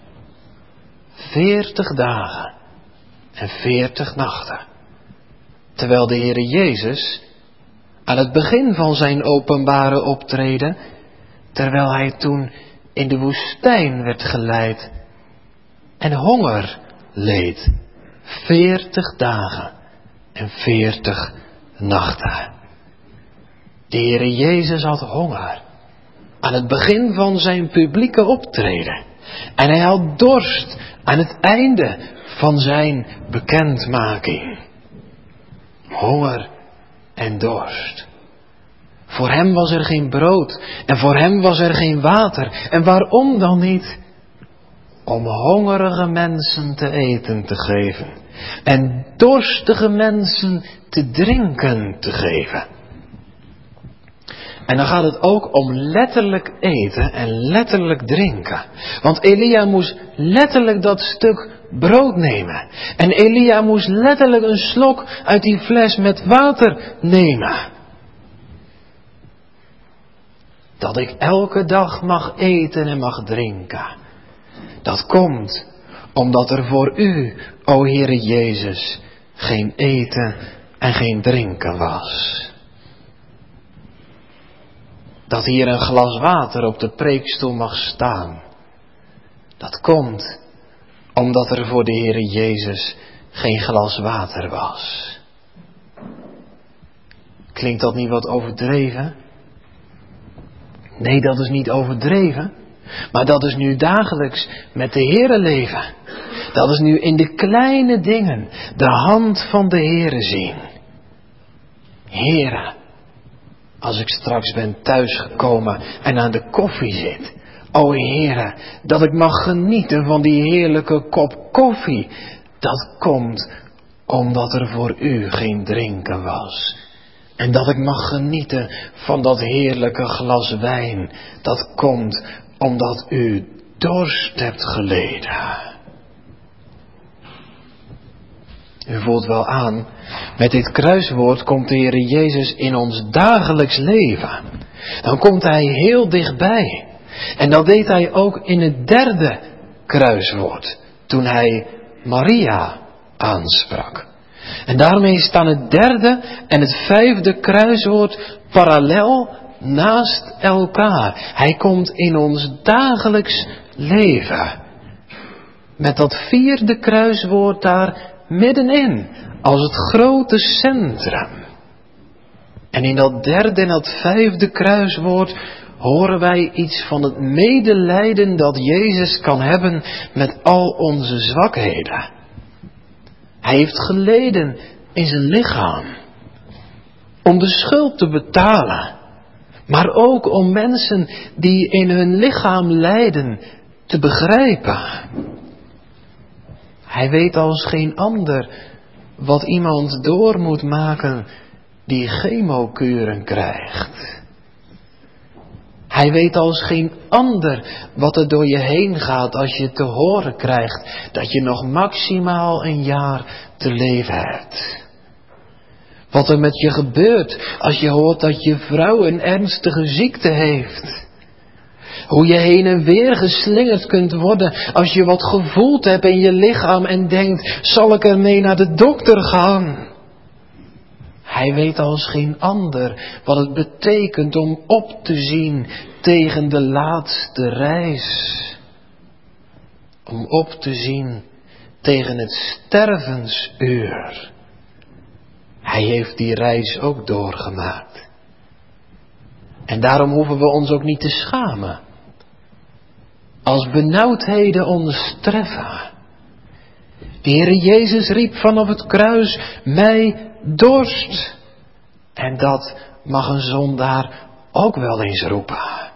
40 dagen en 40 nachten. Terwijl de Heere Jezus aan het begin van zijn openbare optreden, terwijl hij toen in de woestijn werd geleid en honger leed. 40 dagen en 40 nachten. De Heere Jezus had honger aan het begin van zijn publieke optreden. En hij had dorst aan het einde van zijn bekendmaking. Honger en dorst. Voor hem was er geen brood en voor hem was er geen water. En waarom dan niet? Om hongerige mensen te eten te geven. En dorstige mensen te drinken te geven. En dan gaat het ook om letterlijk eten en letterlijk drinken. Want Elia moest letterlijk dat stuk brood nemen. En Elia moest letterlijk een slok uit die fles met water nemen. Dat ik elke dag mag eten en mag drinken. Dat komt omdat er voor u, o Heere Jezus, geen eten en geen drinken was. Dat hier een glas water op de preekstoel mag staan. Dat komt omdat er voor de Heere Jezus geen glas water was. Klinkt dat niet wat overdreven? Nee, dat is niet overdreven. Maar dat is nu dagelijks met de Heere leven. Dat is nu in de kleine dingen de hand van de Heere zien. Heere, als ik straks ben thuisgekomen en aan de koffie zit. O Heere, dat ik mag genieten van die heerlijke kop koffie. Dat komt omdat er voor u geen drinken was. En dat ik mag genieten van dat heerlijke glas wijn. Dat komt omdat u dorst hebt geleden. U voelt wel aan, met dit kruiswoord komt de Heer Jezus in ons dagelijks leven. Dan komt Hij heel dichtbij. En dat deed Hij ook in het derde kruiswoord, toen Hij Maria aansprak. En daarmee staan het derde en het vijfde kruiswoord parallel naast elkaar. Hij komt in ons dagelijks leven. Met dat vierde kruiswoord daar middenin, als het grote centrum. En in dat derde en dat vijfde kruiswoord horen wij iets van het medelijden dat Jezus kan hebben met al onze zwakheden. Hij heeft geleden in zijn lichaam om de schuld te betalen, maar ook om mensen die in hun lichaam lijden te begrijpen. Hij weet als geen ander wat iemand door moet maken die chemokuren krijgt. Hij weet als geen ander wat er door je heen gaat als je te horen krijgt dat je nog maximaal een jaar te leven hebt. Wat er met je gebeurt als je hoort dat je vrouw een ernstige ziekte heeft. Hoe je heen en weer geslingerd kunt worden als je wat gevoeld hebt in je lichaam en denkt, zal ik ermee naar de dokter gaan? Hij weet als geen ander wat het betekent om op te zien tegen de laatste reis. Om op te zien tegen het stervensuur. Hij heeft die reis ook doorgemaakt. En daarom hoeven we ons ook niet te schamen. Als benauwdheden ons treffen. De Heere Jezus riep vanaf het kruis, mij dorst. En dat mag een zondaar ook wel eens roepen.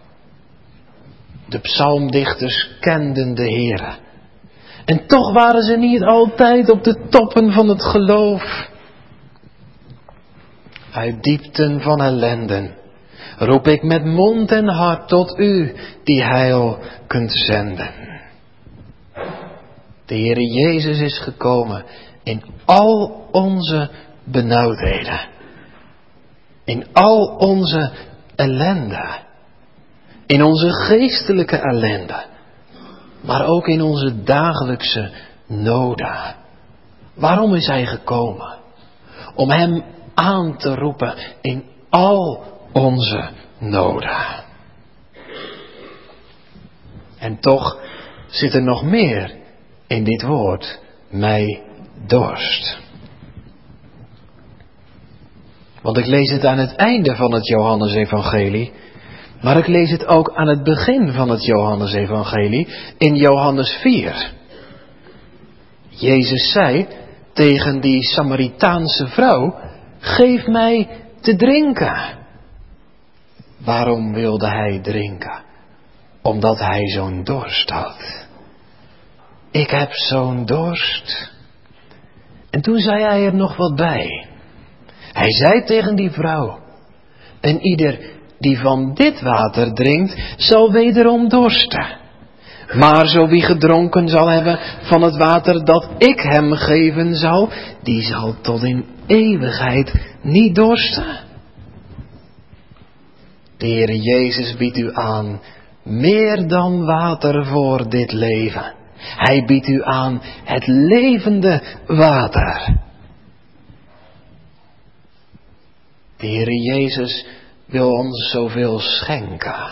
De psalmdichters kenden de Heere. En toch waren ze niet altijd op de toppen van het geloof. Uit diepten van ellenden roep ik met mond en hart tot u die heil kunt zenden. De Heere Jezus is gekomen in al onze benauwdheden. In al onze ellende. In onze geestelijke ellende. Maar ook in onze dagelijkse noden. Waarom is Hij gekomen? Om Hem aan te roepen in al onze noden. En toch zit er nog meer in dit woord, mij dorst. Want ik lees het aan het einde van het Johannesevangelie, maar ik lees het ook aan het begin van het Johannesevangelie, in Johannes 4. Jezus zei tegen die Samaritaanse vrouw, geef mij te drinken. Waarom wilde hij drinken? Omdat hij zo'n dorst had. Ik heb zo'n dorst. En toen zei hij er nog wat bij. Hij zei tegen die vrouw, en ieder die van dit water drinkt, zal wederom dorsten. Maar zo wie gedronken zal hebben van het water dat ik hem geven zal, die zal tot in eeuwigheid niet dorsten. De Heere Jezus biedt u aan meer dan water voor dit leven. Hij biedt u aan het levende water. De Heere Jezus wil ons zoveel schenken.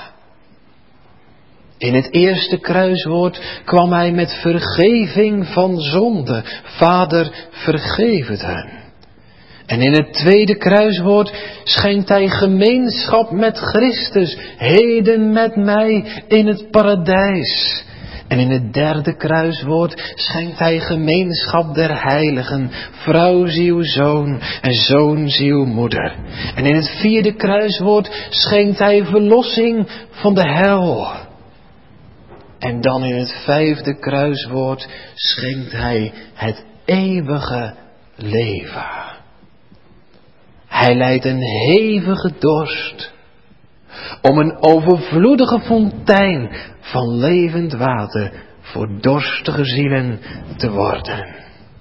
In het eerste kruiswoord kwam Hij met vergeving van zonde. Vader, vergeef het hen. En in het tweede kruiswoord schenkt Hij gemeenschap met Christus, heden met mij in het paradijs. En in het derde kruiswoord schenkt Hij gemeenschap der heiligen, vrouw ziel zoon en zoon ziel moeder. En in het vierde kruiswoord schenkt Hij verlossing van de hel. En dan in het vijfde kruiswoord schenkt Hij het eeuwige leven. Hij lijdt een hevige dorst om een overvloedige fontein van levend water voor dorstige zielen te worden.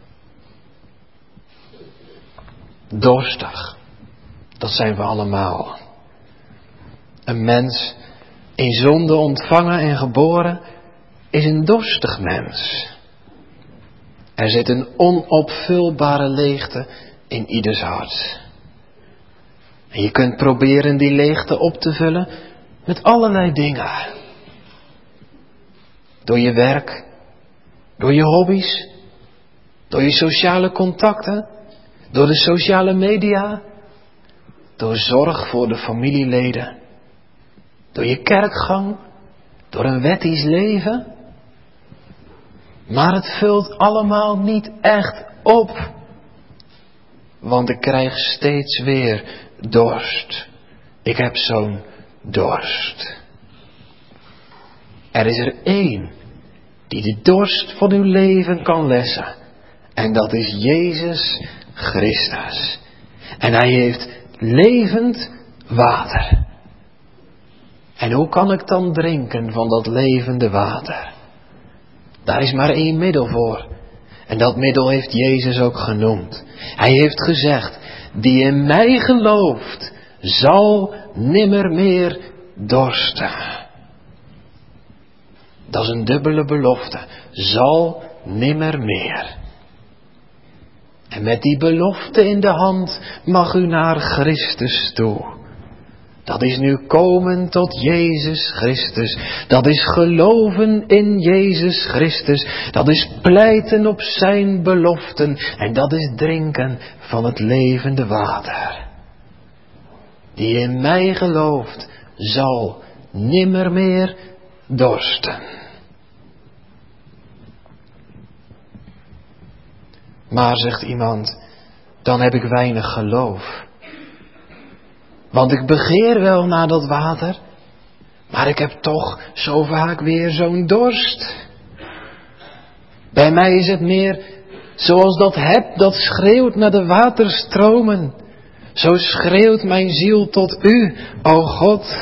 Dorstig, dat zijn we allemaal. Een mens in zonde ontvangen en geboren is een dorstig mens. Er zit een onopvulbare leegte in ieders hart. En je kunt proberen die leegte op te vullen met allerlei dingen. Door je werk, door je hobby's, door je sociale contacten, door de sociale media, door zorg voor de familieleden, door je kerkgang, door een wettisch leven. Maar het vult allemaal niet echt op. Want ik krijg steeds weer dorst. Ik heb zo'n dorst. Er is er één die de dorst van uw leven kan lessen. En dat is Jezus Christus. En Hij heeft levend water. En hoe kan ik dan drinken van dat levende water? Daar is maar één middel voor. En dat middel heeft Jezus ook genoemd. Hij heeft gezegd, die in mij gelooft, zal nimmer meer dorsten. Dat is een dubbele belofte. Zal nimmer meer. En met die belofte in de hand mag u naar Christus toe. Dat is nu komen tot Jezus Christus. Dat is geloven in Jezus Christus. Dat is pleiten op zijn beloften. En dat is drinken van het levende water. Die in mij gelooft, zal nimmer meer dorsten. Maar, zegt iemand, dan heb ik weinig geloof. Want ik begeer wel naar dat water, maar ik heb toch zo vaak weer zo'n dorst. Bij mij is het meer zoals dat heb dat schreeuwt naar de waterstromen. Zo schreeuwt mijn ziel tot u, o God.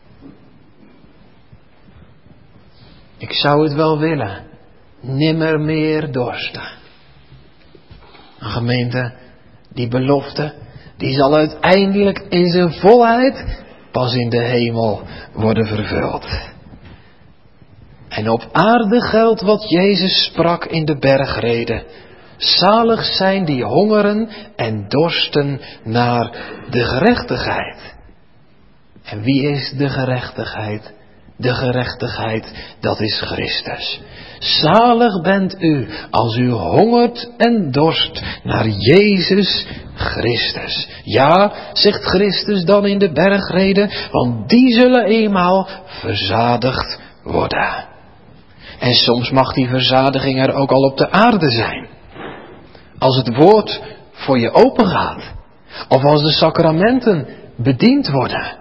Ik zou het wel willen, nimmer meer dorsten. Een gemeente, die belofte, die zal uiteindelijk in zijn volheid pas in de hemel worden vervuld. En op aarde geldt wat Jezus sprak in de bergrede. Zalig zijn die hongeren en dorsten naar de gerechtigheid. En wie is de gerechtigheid? De gerechtigheid, dat is Christus. Zalig bent u als u hongert en dorst naar Jezus Christus. Ja, zegt Christus dan in de bergrede, want die zullen eenmaal verzadigd worden. En soms mag die verzadiging er ook al op de aarde zijn. Als het woord voor je open gaat. Of als de sacramenten bediend worden.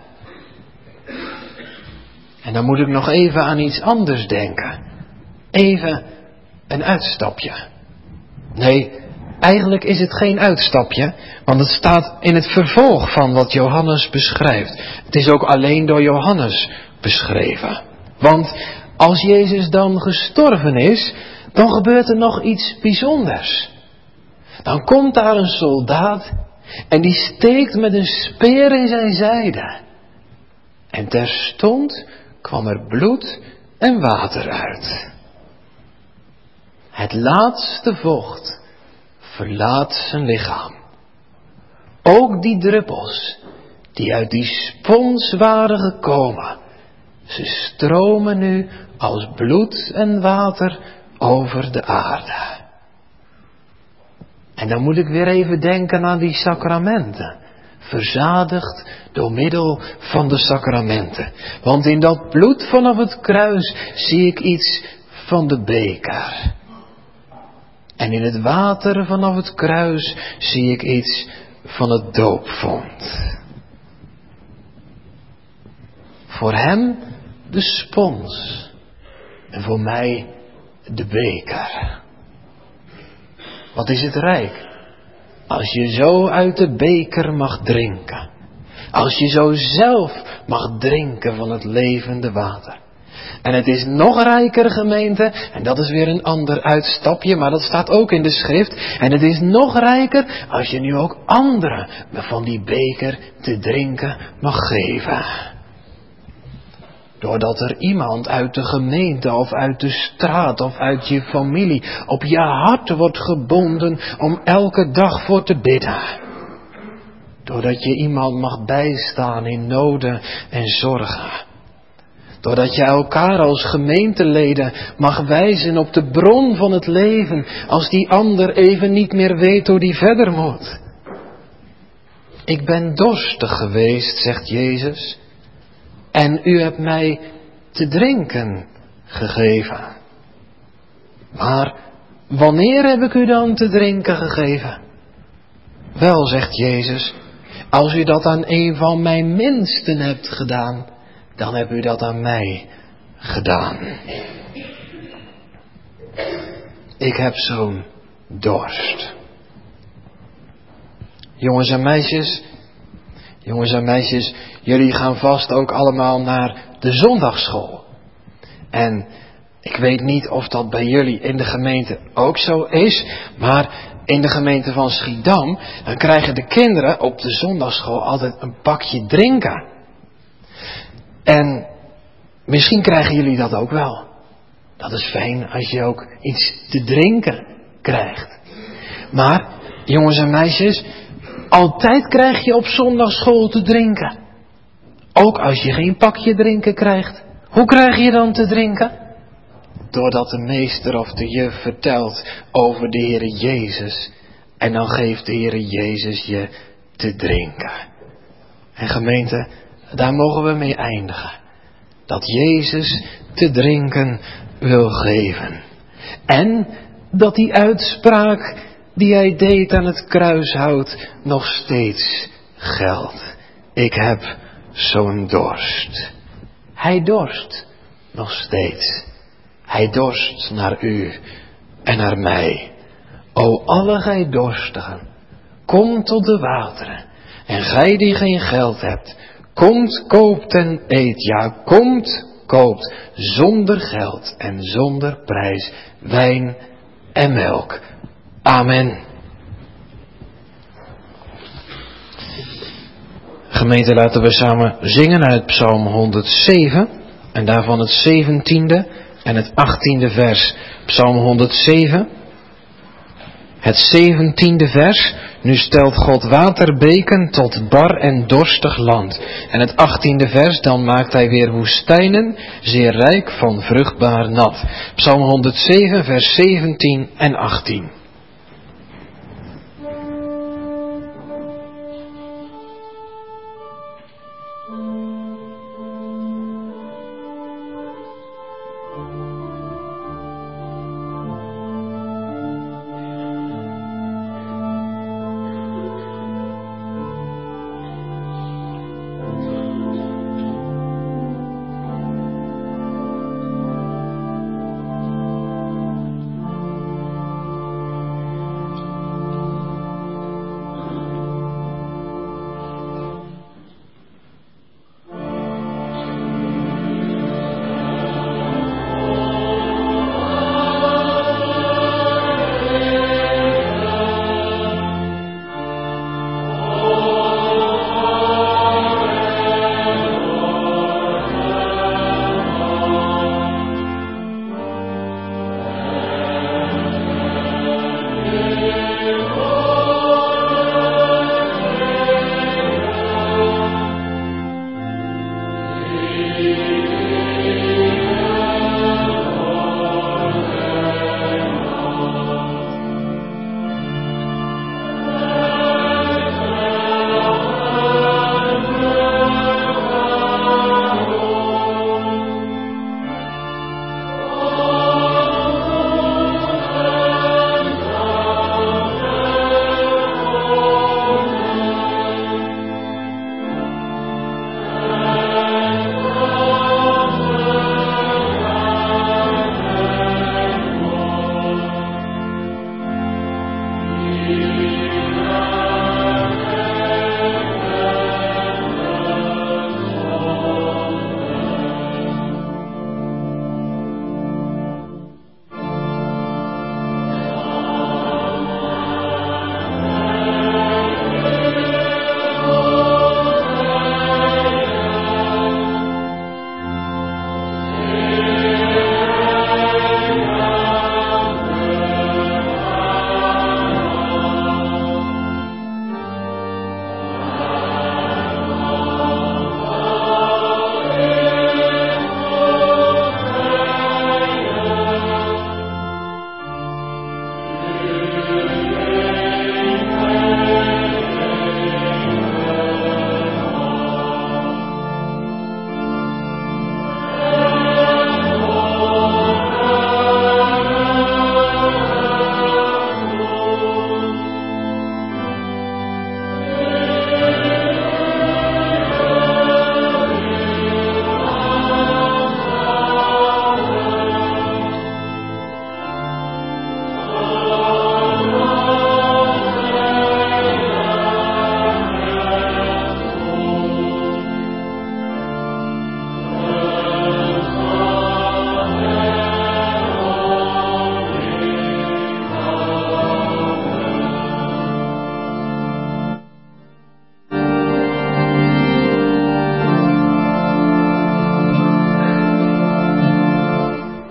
En dan moet ik nog even aan iets anders denken. Even een uitstapje. Nee, eigenlijk is het geen uitstapje, want het staat in het vervolg van wat Johannes beschrijft. Het is ook alleen door Johannes beschreven. Want als Jezus dan gestorven is, dan gebeurt er nog iets bijzonders. Dan komt daar een soldaat en die steekt met een speer in zijn zijde. En terstond kwam er bloed en water uit. Het laatste vocht verlaat zijn lichaam. Ook die druppels die uit die spons waren gekomen, ze stromen nu als bloed en water over de aarde. En dan moet ik weer even denken aan die sacramenten. Verzadigd door middel van de sacramenten. Want in dat bloed vanaf het kruis zie ik iets van de beker. En in het water vanaf het kruis zie ik iets van het doopvont. Voor hem de spons. En voor mij de beker. Wat is het rijk? Als je zo uit de beker mag drinken. Als je zo zelf mag drinken van het levende water. En het is nog rijker, gemeente, en dat is weer een ander uitstapje, maar dat staat ook in de schrift. En het is nog rijker als je nu ook anderen van die beker te drinken mag geven. Doordat er iemand uit de gemeente of uit de straat of uit je familie op je hart wordt gebonden om elke dag voor te bidden. Doordat je iemand mag bijstaan in noden en zorgen. Doordat je elkaar als gemeenteleden mag wijzen op de bron van het leven als die ander even niet meer weet hoe die verder moet. Ik ben dorstig geweest, zegt Jezus. En u hebt mij te drinken gegeven. Maar wanneer heb ik u dan te drinken gegeven? Wel, zegt Jezus, als u dat aan een van mijn minsten hebt gedaan, dan hebt u dat aan mij gedaan. Ik heb zo'n dorst. Jongens en meisjes, jullie gaan vast ook allemaal naar de zondagsschool. En ik weet niet of dat bij jullie in de gemeente ook zo is, maar in de gemeente van Schiedam, dan krijgen de kinderen op de zondagsschool altijd een pakje drinken. En misschien krijgen jullie dat ook wel. Dat is fijn als je ook iets te drinken krijgt. Maar jongens en meisjes, altijd krijg je op zondagschool te drinken. Ook als je geen pakje drinken krijgt. Hoe krijg je dan te drinken? Doordat de meester of de juf vertelt over de Heere Jezus. En dan geeft de Heere Jezus je te drinken. En gemeente, daar mogen we mee eindigen. Dat Jezus te drinken wil geven. En dat die uitspraak die hij deed aan het kruishout nog steeds geldt. Ik heb zo'n dorst. Hij dorst nog steeds. Hij dorst naar u en naar mij. O alle gij dorstigen, kom tot de wateren. En gij die geen geld hebt, komt, koopt en eet. Ja, komt, koopt zonder geld en zonder prijs wijn en melk. Amen. Gemeente, laten we samen zingen uit Psalm 107 en daarvan het 17e en het 18e vers. Psalm 107, het 17e vers. Nu stelt God waterbeken tot bar en dorstig land. En het 18e vers, dan maakt hij weer woestijnen, zeer rijk van vruchtbaar nat. Psalm 107, vers 17 en 18.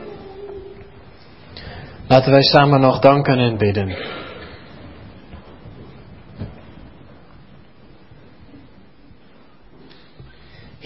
Laten wij samen nog danken en bidden.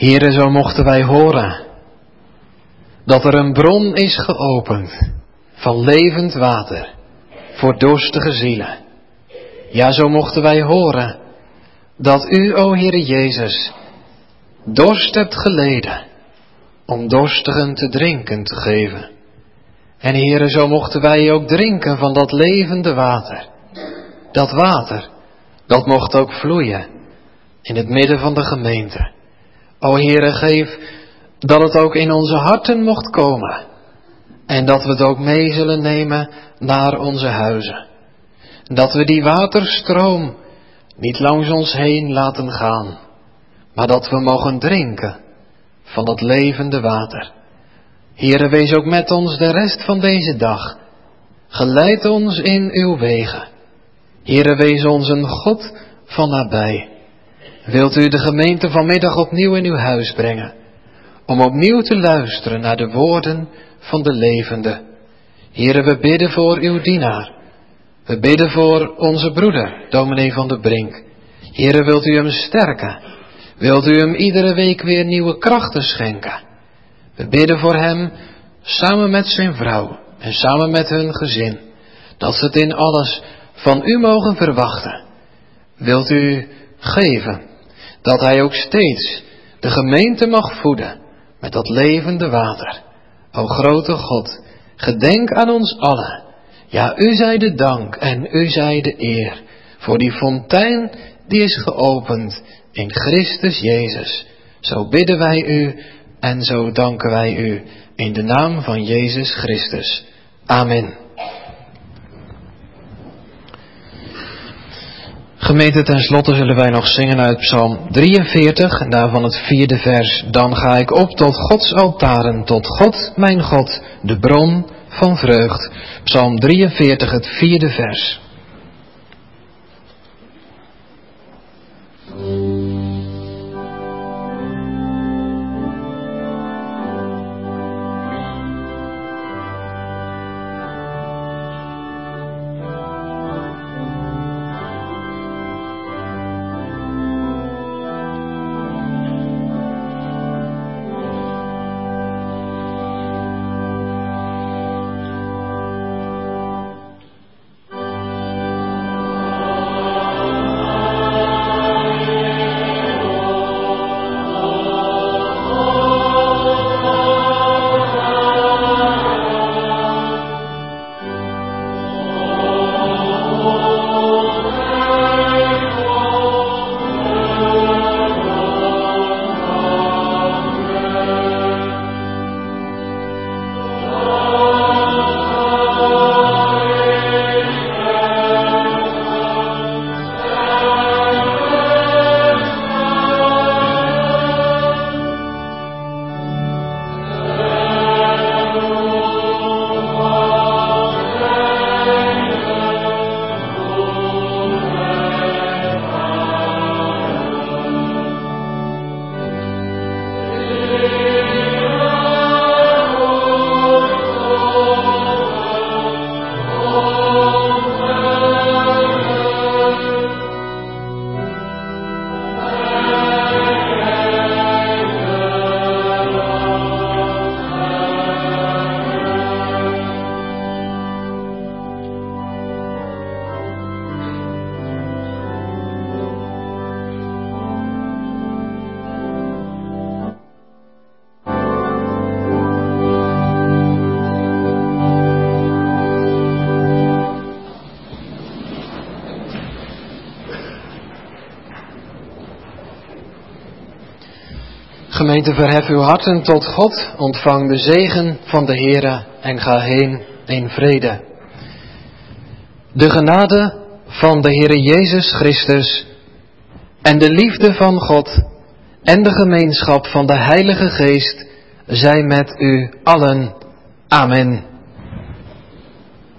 Heere, zo mochten wij horen dat er een bron is geopend van levend water voor dorstige zielen. Ja, zo mochten wij horen dat u, o Heere Jezus, dorst hebt geleden om dorstigen te drinken te geven. En Heere, zo mochten wij ook drinken van dat levende water. Dat water, dat mocht ook vloeien in het midden van de gemeente. O Heere, geef dat het ook in onze harten mocht komen. En dat we het ook mee zullen nemen naar onze huizen. Dat we die waterstroom niet langs ons heen laten gaan. Maar dat we mogen drinken van dat levende water. Heere, wees ook met ons de rest van deze dag. Geleid ons in uw wegen. Heere, wees ons een God van nabij. Wilt u de gemeente vanmiddag opnieuw in uw huis brengen, om opnieuw te luisteren naar de woorden van de levende. Heere, we bidden voor uw dienaar. We bidden voor onze broeder, dominee van de Brink. Heere, wilt u hem sterken? Wilt u hem iedere week weer nieuwe krachten schenken? We bidden voor hem, samen met zijn vrouw en samen met hun gezin, dat ze het in alles van u mogen verwachten. Wilt u geven dat hij ook steeds de gemeente mag voeden met dat levende water. O grote God, gedenk aan ons allen. Ja, u zij de dank en u zij de eer voor die fontein die is geopend in Christus Jezus. Zo bidden wij u en zo danken wij u in de naam van Jezus Christus. Amen. Gemeente, ten slotte zullen wij nog zingen uit Psalm 43 en daarvan het 4e vers. Dan ga ik op tot Gods altaren, tot God, mijn God, de bron van vreugd. Psalm 43, het 4e vers. Gemeente, verhef uw harten tot God, ontvang de zegen van de Heere en ga heen in vrede. De genade van de Heere Jezus Christus en de liefde van God en de gemeenschap van de Heilige Geest zij met u allen. Amen.